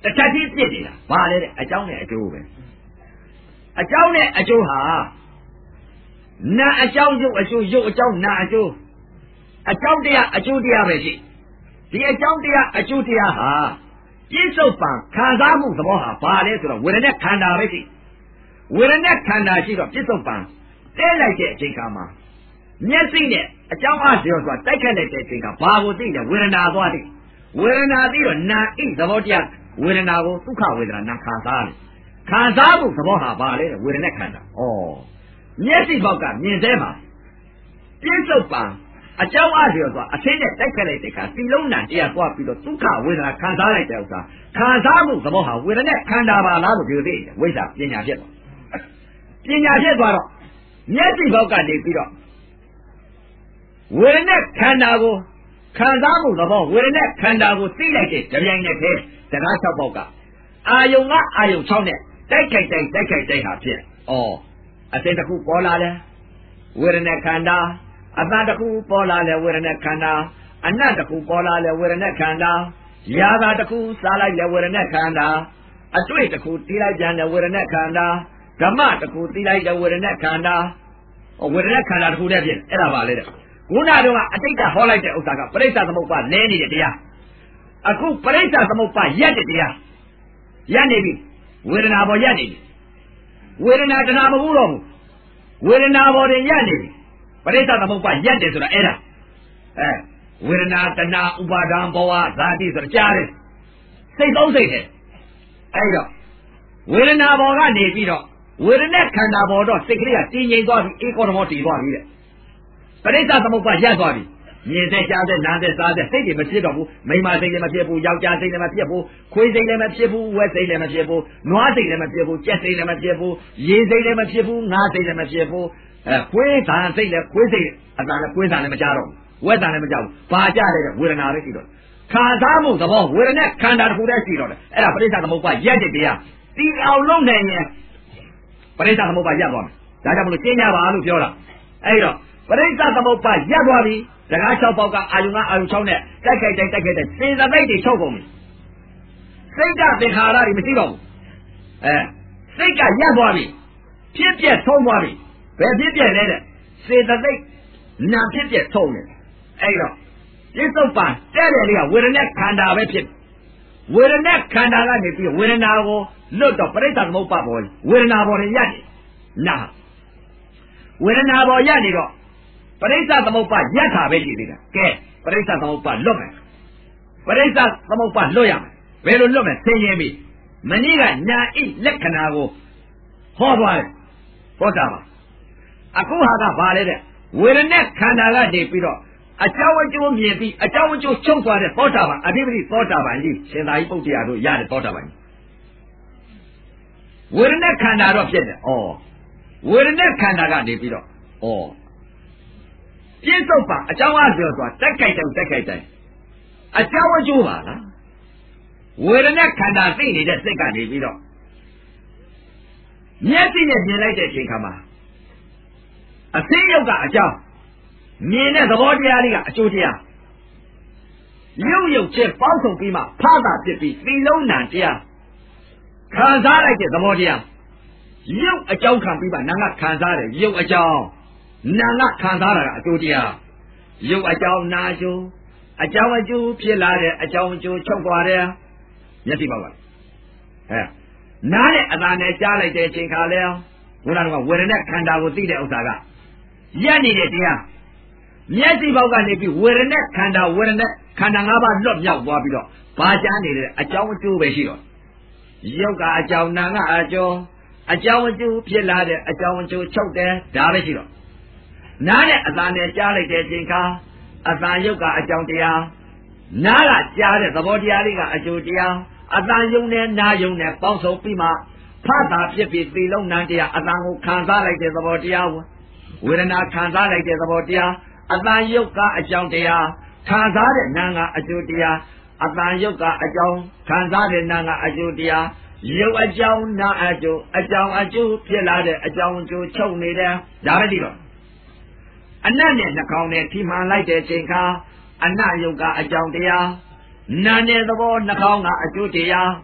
တခြားကြီးပြစ်နေတာဘာလဲတဲ့အကြောင်းနဲ့အကျိုးပဲအကြောင်းနဲ့အကျိုးဟာနာအကြောင်းရုပ်အကျိုးရုပ်အကြောင်းနာအကျိုးအကြောင်းတရားအကျိုးတရားပဲရှိဒီအကြောင်းတရားအကျိုးတရားဟာပြစ္ဆုတ်ပံခံစားမှုသဘောဟာဘာလဲဆိုတော့ဝေဒနာခန္ဓာပဲရှိဝေဒနာခန္ဓာရှိတော့ပြစ္ဆုတ်ပံတဲလိုက်တဲ့အချိန်ခါမှာမျက်စိနဲ့အကြောင်းအားပြောဆိုတာတိုက်ခတ်လိုက်တဲ့အချိန်ကဘာကိုသိလဲဝေဒနာသွားသိဝေဒနာသိတော့နာဣသဘောတရားဝေဒနာကိုဒုက္ခဝေဒနာနာခံစားတယ်ခံစားမှုသဘောဟာဘာလဲဝေဒနာခန္ဓာဩမျက်စိဘောက်ကမြင်သေးမှာပြစ္ဆုတ်ပံအကြောင်းအားပြောဆိုတာအသိနဲ့တိုက်ခတ်လိုက်တဲ့အခါစီလုံးနံတရားသွားပြီးတော့ဒုက္ခဝေဒနာခံစားလိုက်တဲ့ဥစ္စာခံစားမှုသဘောဟာဝေဒနာခန္ဓာပါလားလို့ပြောသေးတယ်ဝိဇ္ဇာပညာဖြစ်သွားပညာဖြစ်သွားတော့မျက်စိဘောက်ကနေပြီးတော့ဝေဒနာခန္ဓာကိုခံစားမှုသဘောဝေဒနာခန္ဓာကိုသိလိုက်တဲ့ကြပြိုင်နဲ့တည်းတကား၆ပေါက်ကအာယုံကအာယုံ၆နဲ့တိုက်ခိုက်တိုက်တိုက်ခိုက်တိုက်ဟာဖြစ်ဩအစိတ်တစ်ခုပေါ်လာလဲဝေဒနာခန္ဓာအတန်တစ်ခုပေါ်လာလဲဝေဒနာခန္ဓာအနတ်တစ်ခုပေါ်လာလဲဝေဒနာခန္ဓာယာသာတစ်ခုစားလိုက်လဲဝေဒနာခန္ဓာအတွေ့တစ်ခုတီးလိုက်ပြန်လဲဝေဒနာခန္ဓာဓမ္မတစ်ခုတီးလိုက်လဲဝေဒနာခန္ဓာဝေဒနာခန္ဓာတစ်ခုတည်းဖြစ်အဲ့ဒါပါလေတဲ့ခုနကတော့အတိတ်ကဟောလိုက်တဲ့ဥစ္စာကပရိစ္ဆာသမုပ္ပါလဲနေတဲ့တရားအခုပရိစ္ဆာသမုပ္ပါရက်တဲ့တရားရက်နေပြီဝေဒနာပေါ်ရက်နေပြီဝေဒနာတဏှာမဟုတ်တော့ဘူးဝေဒနာပေါ်တင်ရက်နေပြီပရိစ္ဆာသမုပ္ပါရက်တယ်ဆိုတာအဲ့ဒါအဲဝေဒနာတဏှာဥပါဒံဘဝဇာတိဆိုတာကြားတယ်စိတ်သုံးစိတ်တယ်အဲ့တော့ဝေဒနာပေါ်ကနေပြီးတော့ဝေဒနာခန္ဓာပေါ်တော့စိတ်ကလေးကတည်ငြိမ်သွားပြီဧကောဓမောတည်သွားပြီတဲ့ပရိစ္ဆာသမုပ္ပါရပ်သွားပြီမြင်တဲ့ကြားတဲ့နားတဲ့စားတဲ့စိတ်တွေမဖြစ်တော့ဘူးမိန်းမစိတ်လည်းမဖြစ်ဘူးယောက်ျားစိတ်လည်းမဖြစ်ဘူးခွေးစိတ်လည်းမဖြစ်ဘူးဝက်စိတ်လည်းမဖြစ်ဘူးနွားစိတ်လည်းမဖြစ်ဘူးကြက်စိတ်လည်းမဖြစ်ဘူးရေစိတ်လည်းမဖြစ်ဘူးငါးစိတ်လည်းမဖြစ်ဘူးအဲခွေးသံစိတ်လည်းခွေးစိတ်အတန်လည်းခွေးသံလည်းမကြတော့ဘူးဝက်သံလည်းမကြဘူးဘာကြတဲ့ဝေဒနာပဲရှိတော့ခံစားမှုသဘောဝေဒနာခန္ဓာတစ်ခုတည်းရှိတော့တယ်အဲ့ဒါပရိစ္ဆာသမုပ္ပါရက်တဲ့တရားဒီအောင်လုံးနိုင်ရင်ပရိစ္ဆာသမုပ္ပါရပ်သွားမယ်ဒါကြောင့်မလို့ကျင့်ကြပါလို့ပြောတာအဲ့တော့ပရိစ္ဆာသမုပ္ပါရပ်သွားပြီတကား၆ပေါက်ကအာယုံကအာယုံ၆နဲ့တိုက်ခိုက်တိုက်တိုက်ခိုက်တိုက်စေတသိက်တွေ၆ကုန်ပြီစိတ်ကသင်္ခါရတွေမရှိတော့ဘူးအဲစိတ်ကရပ်သွားပြီဖြစ်ပြက်ဆုံးသွားပြီဘယ်ဖြစ်ပြက်လဲတဲ့စေတသိက်နာဖြစ်ပြက်ဆုံးတယ်အဲ့တော့ပြစ္ဆုတ်ပံတဲ့တယ်လေးကဝေဒနာခန္ဓာပဲဖြစ်ဝေဒနာခန္ဓာကနေပြီးဝေဒနာကိုလွတ်တော့ပရိစ္ဆာသမုပ္ပါပေါ်ဝေဒနာပေါ်ရင်ရပ်တယ်နာဝေဒနာပေါ်ရပ်နေတော့ပရိစ္ဆာသမုပ္ပါရပ်တာပဲရှိသေးတာကဲပရိစ္ဆာသမုပ္ပါလွတ်မယ်ပရိစ္ဆာသမုပ္ပါလွတ်ရမယ်ဘယ်လိုလွတ်မယ်သိရင်ပြီမနည်းကညာဣလက္ခဏာကိုဟောသွားတယ်ဟောတာပါအခုဟာကဘာလဲတဲ့ဝေဒနာခန္ဓာကနေပြီးတော့အကြောင်းအကျိုးမြင်ပြီးအကြောင်းအကျိုးချုပ်သွားတဲ့သောတာပန်အဓိပတိသောတာပန်ကြီးရှင်သာရိပုတ္တရာတို့ရတဲ့သောတာပန်ကြီးဝေဒနာခန္ဓာတော့ဖြစ်တယ်ဩဝေဒနာခန္ဓာကနေပြီးတော့ဩပြစ္ဆုတ်ပါအကြောင်းအားပြောဆိုတာတက်ကြိုက်တယ်တက်ကြိုက်တယ်အကြောင်းအကျိုးပါလားဝေဒနာခန္ဓာသိနေတဲ့စိတ်ကနေပြီးတော့မျက်စိနဲ့မြင်လိုက်တဲ့အချိန်ခါမှာအသိယုတ်ကအကြောင်းမြင်တဲ့သဘောတရားလေးကအကျိုးတရားရုပ်ရုပ်ချင်းပေါင်းစုံပြီးမှဖာတာဖြစ်ပြီးသီလုံးနံတရားခံစားလိုက်တဲ့သဘောတရားရုပ်အကြောင်းခံပြီးမှနာငါခံစားတယ်ရုပ်အကြောင်းနာငါခံစားတာကအကျိုးတရားရုပ်အကြောင်းနာအကျိုးအကြောင်းအကျိုးဖြစ်လာတဲ့အကြောင်းအကျိုးချုပ်သွားတယ်မျက်စိပေါက်ပါအဲနားနဲ့အသာနဲ့ကြားလိုက်တဲ့အချိန်ခါလဲဘုရားတော်ကဝေဒနာခန္ဓာကိုသိတဲ့ဥစ္စာကရက်နေတဲ့တရားမျက်စိပေါက်ကနေပြီးဝေဒနာခန္ဓာဝေဒနာခန္ဓာ၅ပါးလွတ်မြောက်သွားပြီးတော့ဘာကြားနေတဲ့အကြောင်းအကျိုးပဲရှိတော့ရုပ်ကအကြောင်းနာငါအကျိုးအကြောင်းအကျိုးဖြစ်လာတဲ့အကြောင်းအကျိုးချုပ်တယ်ဒါပဲရှိတော့နားနဲ့အသာနဲ့ကြားလိုက်တဲ့အချိန်ခါအသာရုပ်ကအကြောင်းတရားနားကကြားတဲ့သဘောတရားလေးကအကျိုးတရားအသာယုံနဲ့နာယုံနဲ့ပေါင်းစုံပြီးမှဖတ်တာဖြစ်ပြီးသီလုံးနံတရားအသာကိုခံစားလိုက်တဲ့သဘောတရားဝေဒနာခံစားလိုက်တဲ့သဘောတရားအတန်ယုတ်ကအကြောင်းတရားခံစားတဲ့နာငါအကျိုးတရားအတန်ယုတ်ကအကြောင်းခံစားတဲ့နာငါအကျိုးတရားရုပ်အကြောင်းနာအကျိုးအကြောင်းအကျိုးဖြစ်လာတဲ့အကြောင်းအကျိုးချုပ်နေတယ်ဒါပဲဒီတော့အနတ်နဲ့နှာခေါင်းနဲ့ထိမှန်လိုက်တဲ့ချိန်ခါအနတ်ယုတ်ကအကြောင်းတရားနာနဲ့သဘောနှာခေါင်းကအကျိုးတရား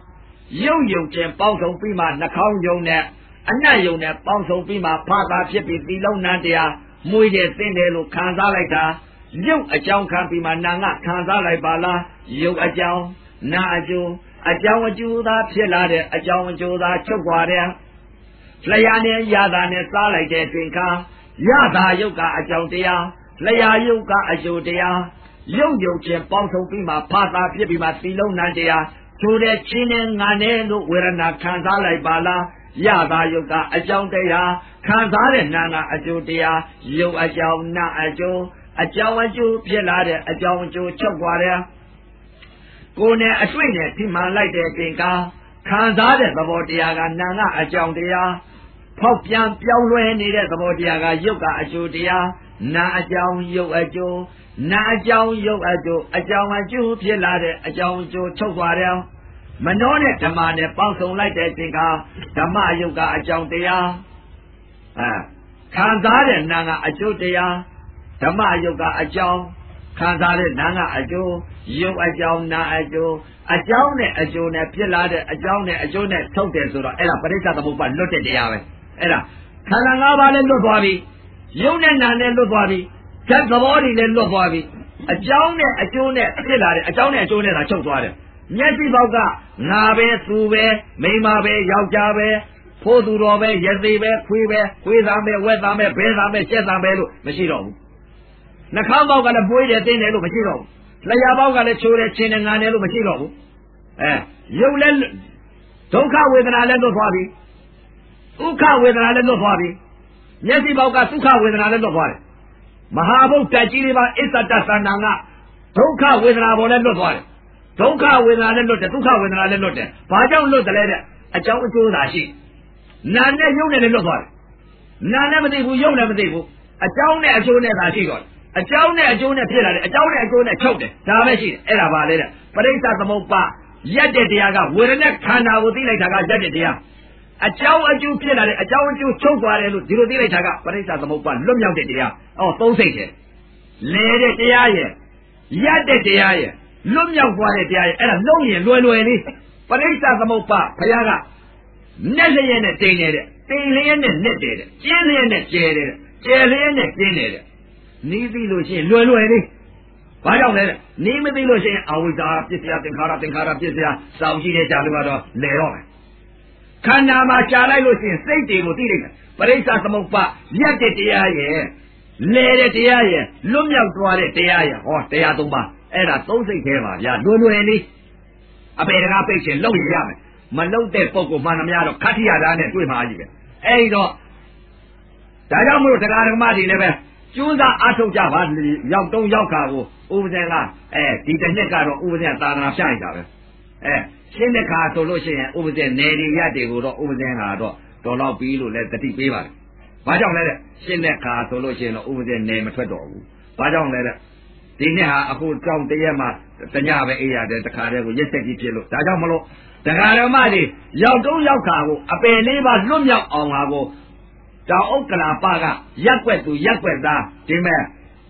ရုပ်ယုံခြင်းပေါင်းစုံပြီးမှနှာခေါင်းယုံနဲ့အနတ်ယုံနဲ့ပေါင်းစုံပြီးမှဖာသာဖြစ်ပြီးသီလုံးနံတရားမွေးတဲ့သိတယ်လို့ခံစားလိုက်တာရုပ်အကြောင်းခံပြီးမှနာငါခံစားလိုက်ပါလားရုပ်အကြောင်းနာအကျိုးအကြောင်းအကျိုးသာဖြစ်လာတဲ့အကြောင်းအကျိုးသာချုပ်သွားတယ်လျာနဲ့ရတာနဲ့စားလိုက်တဲ့တွင်ခါရတာယုတ်ကအကြောင်းတရားလျာယုတ်ကအကျိုးတရားရုပ်ယုံခြင်းပေါင်းစုံပြီးမှဖာသာဖြစ်ပြီးမှသီလုံးနံတရားဆိုတဲ့ချင်းနဲ့ငါနဲ့လို့ဝေဒနာခံစားလိုက်ပါလားရတာယုတ်ကအကြောင်းတရားခံစားတဲ့နာကအကျိုးတရားယုတ်အကြောင်းနာအကျိုးအကြောင်းအကျိုးဖြစ်လာတဲ့အကြောင်းအကျိုးချုပ်သွားတယ်ကိုယ်နဲ့အတွေ့နဲ့ထိမှန်လိုက်တဲ့ပြင်ကားခံစားတဲ့သဘောတရားကနာကအကြောင်းတရားဖောက်ပြန်ပြောင်းလဲနေတဲ့သဘောတရားကယုတ်ကအကျိုးတရားနာအကြောင်းယုတ်အကျိုးနာအကြောင်းယုတ်အကျိုးအကြောင်းအကျိုးဖြစ်လာတဲ့အကြောင်းအကျိုးချုပ်သွားတယ်မနောနဲ့ဓမ္မနဲ့ပေါင်းစုံလိုက်တဲ့ပြင်ကားဓမ္မယုတ်ကအကြောင်းတရားအဲခံစားတဲ့နာကအကျိုးတရားဓမ္မယုတ်ကအကြောင်းခံစားတဲ့နာကအကျိုးယုတ်အကြောင်းနာအကျိုးအကြောင်းနဲ့အကျိုးနဲ့ဖြစ်လာတဲ့အကြောင်းနဲ့အကျိုးနဲ့ထုတ်တယ်ဆိုတော့အဲ့ဒါပရိစ္ဆသမုပ္ပါလွတ်တဲ့တရားပဲအဲ့ဒါခန္ဓာ၅ပါးလည်းလွတ်သွားပြီယုတ်နဲ့နာနဲ့လွတ်သွားပြီဓာတ်သဘောတွေလည်းလွတ်သွားပြီအကြောင်းနဲ့အကျိုးနဲ့ဖြစ်လာတဲ့အကြောင်းနဲ့အကျိုးနဲ့သာချုပ်သွားတယ်မျက်စိပေါက်ကငါပဲသူပဲမိန်းမပဲယောက်ျားပဲဖိုးသူတော်ပဲရသေးပဲခွေးပဲခွေးသားပဲဝက်သားပဲဘဲသားပဲကျက်သားပဲလို့မရှိတော့ဘူးနှာခေါင်းပေါက်ကလည်းပွေးတယ်တင်းတယ်လို့မရှိတော့ဘူးလျှာပေါက်ကလည်းချိုးတယ်ချင်းတယ်ငါတယ်လို့မရှိတော့ဘူးအဲရုပ်လည်းဒုက္ခဝေဒနာလည်းလွတ်သွားပြီဥက္ခဝေဒနာလည်းလွတ်သွားပြီမျက်စိပေါက်ကသုခဝေဒနာလည်းလွတ်သွားတယ်မဟာဘုတ်တက်ကြီးလေးပါအစ္ဆတသန္တာကဒုက္ခဝေဒနာပေါ်လည်းလွတ်သွားတယ်ဒုက္ခဝေဒနာလည်းလွတ်တယ်ဒုက္ခဝေဒနာလည်းလွတ်တယ်ဘာကြောင့်လွတ်တယ်လဲတဲ့အကြောင်းအကျိုးသာရှိနာနဲ့ယုတ်နဲ့လည်းလွတ်သွားတယ်နာနဲ့မသိဘူးယုတ်နဲ့မသိဘူးအကြောင်းနဲ့အကျိုးနဲ့သာရှိတော့အကြောင်းနဲ့အကျိုးနဲ့ဖြစ်လာတယ်အကြောင်းနဲ့အကျိုးနဲ့ချုပ်တယ်ဒါပဲရှိတယ်အဲ့ဒါပါလေတဲ့ပရိစ္ဆသမုပ္ပါရက်တဲ့တရားကဝေဒနာခန္ဓာကိုသိလိုက်တာကရက်တဲ့တရားအကြောင်းအကျိုးဖြစ်လာတယ်အကြောင်းအကျိုးချုပ်သွားတယ်လို့ဒီလိုသိလိုက်တာကပရိစ္ဆသမုပ္ပါလွတ်မြောက်တဲ့တရားအော်သုံးစိတ်တယ်လဲတဲ့တရားရဲ့ရက်တဲ့တရားရဲ့လွတ်မြောက်သွားတဲ့တရားရဲ့အဲ့ဒါလုံးရင်လွယ်လွယ်လေးပရိစ္ဆသမုပ္ပါဘုရားကနဲ့လျက်နဲ့တိန်နေတဲ့တိန်လျက်နဲ့နဲ့တဲ့ကျင်းလျက်နဲ့ကျဲတဲ့ကျဲလျက်နဲ့ကျင်းနေတဲ့နီးသိလို့ရှိရင်လွယ်လွယ်လေးဘာကြောင့်လဲနီးမသိလို့ရှိရင်အဝိဇ္ဇာပစ္စယသင်္ခါရသင်္ခါရပစ္စယစောင့်ကြည့်တဲ့ကြာလို့ကတော့လဲတော့မယ်ခန္ဓာမှာကြာလိုက်လို့ရှိရင်စိတ်တွေကိုသိလိုက်တယ်ပရိစ္ဆသမုပ္ပါရက်တဲ့တရားရဲ့လဲတဲ့တရားရဲ့လွတ်မြောက်သွားတဲ့တရားရဲ့ဟောတရားသုံးပါအဲ့ဒါသုံးစိတ်သေးပါဗျာလွယ်လွယ်လေးအပေတကားပိတ်ရှင်လုံရမယ်မလုံတဲ့ပုံကိုမှန်သမျှတော့ခတ္ထိယသားနဲ့တွေ့မှာကြီးပဲအဲ့တော့ဒါကြောင့်မို့တရားဓမ္မတွေလည်းပဲကျိုးစားအားထုတ်ကြပါရောက်တုံးရောက်ခါကိုဥပဇင်ကအဲဒီတစ်နှစ်ကတော့ဥပဇင်သာသနာပြလိုက်တာပဲအဲရှင်းတဲ့ခါဆိုလို့ရှိရင်ဥပဇင်နယ်တွေရတွေကိုတော့ဥပဇင်ကတော့တော်တော့ပြီးလို့လည်းတတိပေးပါတယ်ဘာကြောင့်လဲတဲ့ရှင်းတဲ့ခါဆိုလို့ရှိရင်တော့ဥပဇင်နယ်မထွက်တော့ဘူးဘာကြောင့်လဲတဲ့ဒီနှစ်ဟာအခုကြောင်တရက်မှတညပဲအေးရတယ်တခါတည်းကိုရက်ဆက်ကြီးဖြစ်လို့ဒါကြောင့်မလို့တရားဓမ္မတွေရောက်တုံးရောက်ခါကိုအပယ်လေးပါလွတ်မြောက်အောင်ဟာကိုတောင်ဥက္ကလာပကရက်ွက်သူရက်ွက်သားဒီမဲ့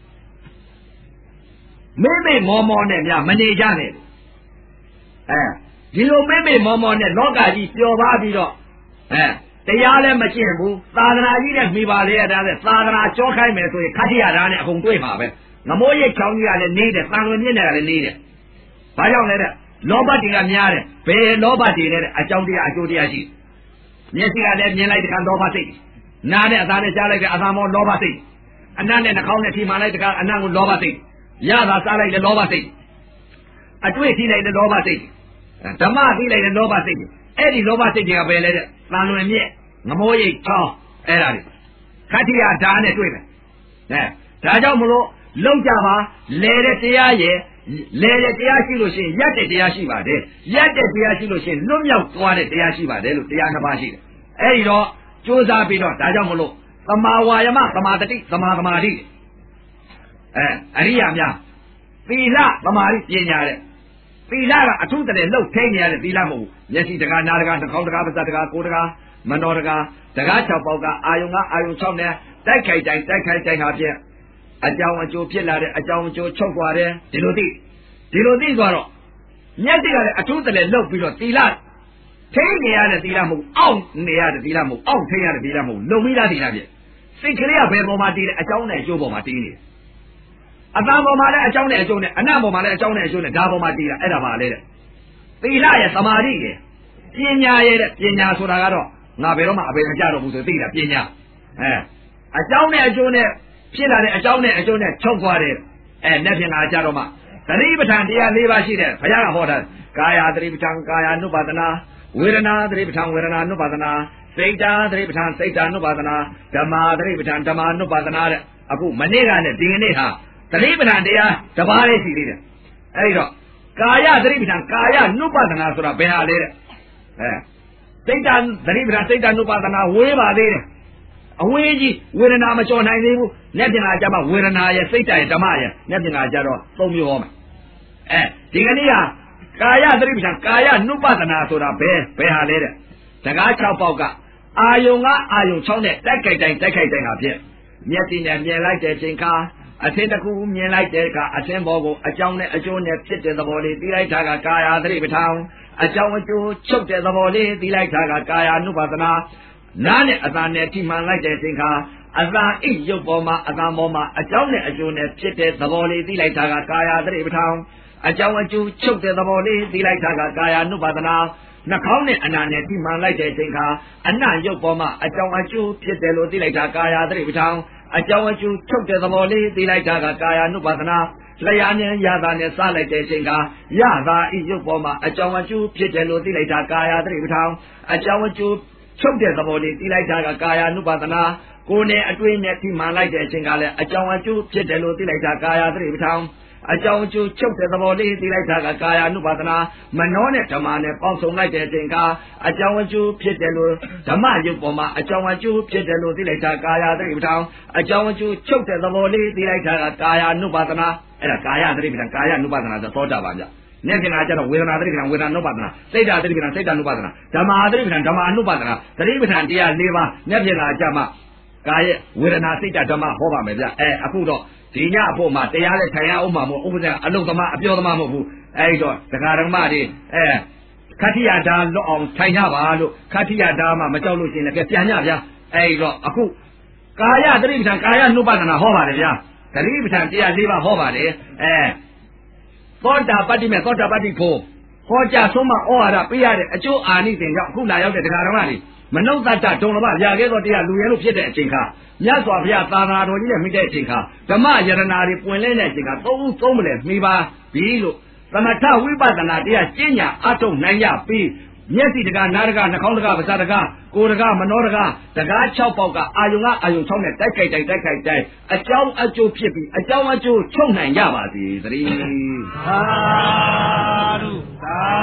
မိမိမောမောနဲ့များမနေကြနဲ့အဲဒီလိုမိမိမောမောနဲ့လောကကြီးပျော်ပါပြီးတော့အဲတရားလည်းမကျင့်ဘူးသာသနာကြီးနဲ့မိပါလေရတာလေသာသနာကြောခိုင်းမယ်ဆိုရင်ခတ္တိယဓာတ်နဲ့အကုန်တွေ့မှာပဲငမိုးရိတ်ချောင်းကြီးကလည်းနေတယ်သံလွင်မြင့်တယ်ကလည်းနေတယ်ဘာကြောင့်လဲတဲ့လောဘတွေကများတယ်ဘယ်လောဘတွေလဲတဲ့အကြောင်းတရားအကျိုးတရားရှိမျက်စိကလည်းမြင်လိုက်တဲ့ကံလောဘစိတ်နားနဲ့အသားနဲ့ကြားလိုက်တဲ့အသာမောလောဘစိတ်အနံ့နဲ့နှာခေါင်းနဲ့ထိမှန်လိုက်တဲ့အနံ့ကိုလောဘစိတ်ရတာစားလိုက်တဲ့လောဘစိတ်အတွေ့ထိလိုက်တဲ့လောဘစိတ်ဓမ္မသိလိုက်တဲ့လောဘစိတ်အဲ့ဒီလောဘစိတ်တွေကပဲလေတဲ့သံလွင်မြင့်ငမိုးရိတ်ချောင်းအဲ့ဒါတွေခတ္တိယဓာတ်နဲ့တွေ့မယ်အဲဒါကြောင့်မလို့လောက်ကြပါလဲတဲ့တရားရဲ့လဲတဲ့တရားရှိလို့ရှိရင်ရက်တဲ့တရားရှိပါတယ်ရက်တဲ့တရားရှိလို့ရှိရင်လွတ်မြောက်သွားတဲ့တရားရှိပါတယ်လို့တရားနှစ်ပါးရှိတယ်အဲ့ဒီတော့ကြိုးစားပြီးတော့ဒါကြောင့်မလို့သမာဝါယမသမာတတိသမာသမာဓိအဲအရိယာများသီလသမာဓိပညာတဲ့သီလကအထုတည်းလှုပ်ထိန်နေရတဲ့သီလမဟုတ်ဘူးမျက်စိတကားနားတကားနှာခေါင်းတကားပါးစပ်တကားကိုယ်တကားမနောတကားတကား၆ပေါက်ကအာယုံကအာယုံ၆နဲ့တိုက်ခိုက်တိုင်းတိုက်ခိုက်တိုင်းဟာဖြင့်အကြောင်းအကျိုးဖြစ်လာတဲ့အကြောင်းအကျိုးချုပ်သွားတယ်ဒီလိုသိဒီလိုသိသွားတော့မျက်စိကလည်းအထုတည်းလှုပ်ပြီးတော့သီလထိနေရတဲ့သီလမဟုတ်အောင့်နေရတဲ့သီလမဟုတ်အောင့်ထိရတဲ့သီလမဟုတ်လုံမိသားသီလပြစိတ်ကလေးကဘယ်ပေါ်မှာတည်တယ်အကြောင်းနဲ့အကျိုးပေါ်မှာတည်နေအတန်ပေါ်မှာလည်းအကြောင်းနဲ့အကျိုးနဲ့အနတ်ပေါ်မှာလည်းအကြောင်းနဲ့အကျိုးနဲ့ဒါပေါ်မှာတည်တာအဲ့ဒါပါလေတဲ့သီလရဲ့သမာဓိရဲ့ပညာရဲ့တဲ့ပညာဆိုတာကတော့ငါဘယ်တော့မှအပေမကြတော့ဘူးဆိုသိတာပညာအဲအကြောင်းနဲ့အကျိုးနဲ့ဖြစ်လာတဲ့အကြောင်းနဲ့အကျိုးနဲ့ချုပ်သွားတယ်အဲနဲ့ဖြင့်ငါကြတော့မှသတိပဋ္ဌာန်တရား၄ပါးရှိတယ်ဘုရားကဟောတာကာယသတိပဋ္ဌာန်ကာယ ानु ပါဒနာဝေဒနာသတိပဋ္ဌာန်ဝေဒနာ ानु ပါဒနာစိတ်ဓာသတိပဋ္ဌာန်စိတ်ဓာ ानु ပါဒနာဓမ္မာသတိပဋ္ဌာန်ဓမ္မာ ानु ပါဒနာတဲ့အခုမနေ့ကနဲ့ဒီကနေ့ဟာသတိပဋ္ဌာန်တရားတစ်ပါးလေးရှိသေးတယ်အဲဒီတော့ကာယသတိပဋ္ဌာန်ကာယ ानु ပါဒနာဆိုတာဘယ်ဟာလဲတဲ့အဲစိတ်ဓာသတိပဋ္ဌာန်စိတ်ဓာ ानु ပါဒနာဝေးပါသေးတယ်အဝေးကြီးဝေဒနာမကျော်နိုင်သေးဘူးလက်ပြင်လာကြမှာဝေဒနာရဲ့စိတ်ဓာတ်ရဲ့ဓမ္မရဲ့လက်ပြင်လာကြတော့သုံးမျိုးဟောမယ်အဲဒီကနေ့ကကာယသတိပဋ္ဌာန်ကာယ ानु ပါဒနာဆိုတာဘယ်ဘယ်ဟာလဲတဲ့တကား၆ပေါက်ကအာယုံကအာယုံ၆နဲ့တိုက်ခိုက်တိုင်းတိုက်ခိုက်တိုင်းဟာဖြစ်မျက်စိနဲ့မြင်လိုက်တဲ့ချိန်ခါအသင်တစ်ခုမြင်လိုက်တဲ့အခါအသင်ဘောကိုအကြောင်းနဲ့အကျိုးနဲ့ဖြစ်တဲ့သဘောလေးသိလိုက်တာကကာယသတိပဋ္ဌာန်အကြောင်းအကျိုးချုပ်တဲ့သဘောလေးသိလိုက်တာကကာယ ानु ပါဒနာနားနဲ့အသာနဲ့ထိမှန်လိုက်တဲ့ချိန်ခါအသာအိပ်ရုပ်ပေါ်မှာအသာပေါ်မှာအကြောင်းနဲ့အကျိုးနဲ့ဖြစ်တဲ့သဘောလေးသိလိုက်တာကကာယသတိပဋ္ဌာန်အကြောင်းအကျိုးချုပ်တဲ့သဘောလေးသိလိုက်တာကကာယ ानु ပါဒနာနှာခေါင်းနဲ့အနာနဲ့ထိမှန်လိုက်တဲ့ချိန်ခါအနံ့ရုပ်ပေါ်မှာအကြောင်းအကျိုးဖြစ်တယ်လို့သိလိုက်တာကာယသတိပဋ္ဌာန်အကြောင်းအကျိုးချုပ်တဲ့သဘောလေးသိလိုက်တာကကာယ ानु ပါဒနာလျာနဲ့ရတာနဲ့စားလိုက်တဲ့ချိန်ခါရတာဤရုပ်ပေါ်မှာအကြောင်းအကျိုးဖြစ်တယ်လို့သိလိုက်တာကာယသတိပဋ္ဌာန်အကြောင်းအကျိုးချုပ်တဲ့သဘောလေးသိလိုက်တာကကာယ ानु ပါဒနာကိုယ်နဲ့အတွေ့နဲ့ထိမှန်လိုက်တဲ့အချိန်ကလည်းအကြောင်းအကျိုးဖြစ်တယ်လို့သိလိုက်တာကာယသတိပဋ္ဌာန်အကြောင်းအကျိုးချုပ်တဲ့သဘောလေးသိလိုက်တာကကာယ ानु ပါဒနာမနောနဲ့ဓမ္မနဲ့ပေါင်းစုံလိုက်တဲ့အချိန်ကအကြောင်းအကျိုးဖြစ်တယ်လို့ဓမ္မရုပ်ပေါ်မှာအကြောင်းအကျိုးဖြစ်တယ်လို့သိလိုက်တာကာယသတိပဋ္ဌာန်အကြောင်းအကျိုးချုပ်တဲ့သဘောလေးသိလိုက်တာကကာယ ानु ပါဒနာအဲ့ဒါကာယသတိပဋ္ဌာန်ကာယ ानु ပါဒနာဆိုသောတာပန်ကြမျက်ခင်လာကြတော့ဝေဒနာသတိပဋ္ဌာန်ဝေဒနာ ानु ပါဒနာစိတ်ဓာသတိပဋ္ဌာန်စိတ်ဓာ ानु ပါဒနာဓမ္မာသတိပဋ္ဌာန်ဓမ္မာ ानु ပါဒနာသတိပဋ္ဌာန်တရား၄ပါးမျက်ခင်လာကြမှာကာယဝေဒနာစိတ်ဓာဓမ္မဟောပါမယ်ဗျအဲအခုတော့ဒီညအဖို့မှာတရားနဲ့ထိုင်ရအောင်မှာမဟုတ်ဥပဒေအလုံးသမားအပြောသမားမဟုတ်ဘူးအဲဒီတော့ဒကာဓမ္မတွေအဲခတ္တိယဓာလွတ်အောင်ထိုင်ကြပါလို့ခတ္တိယဓာမှမကြောက်လို့ရှိရင်လည်းပြန်ညဗျာအဲဒီတော့အခုကာယသတိပဋ္ဌာန်ကာယ ानु ပါဒနာဟောပါတယ်ဗျာသတိပဋ္ဌာန်တရား၄ပါးဟောပါတယ်အဲသောတာပတ္တိမဲ့သောတာပတ္တိဖို့ဟောကြားဆုံးမဩဝါဒပေးရတဲ့အကျိုးအာနိသင်ကြောင့်အခုလာရောက်တဲ့ဒကာဓမ္မတွေမနုဿတ္တဒုံလဘရာခဲ့သောတရားလူရဲလို့ဖြစ်တဲ့အချိန်ခါမြတ်စွာဘုရားသာသနာတော်ကြီးနဲ့မိတဲ့အချိန်ခါဓမ္မယရနာတွေပွင့်လင်းတဲ့အချိန်ခါသုံးဦးသုံးမလဲမိပါပြီလို့သမထဝိပဿနာတရားကျင့်ညာအထုတ်နိုင်ရပြီးမျက်စိတကားနားတကားနှာခေါင်းတကားပါးစပ်တကားကိုယ်တကားမနှောတကားတကား၆ပေါက်ကအာယုံကအာယုံ၆နဲ့တိုက်ခိုက်တိုက်တိုက်ခိုက်တိုက်အကြောင်းအကျိုးဖြစ်ပြီးအကြောင်းအကျိုးချုပ်နိုင်ကြပါစေသတည်းသာဓုသာ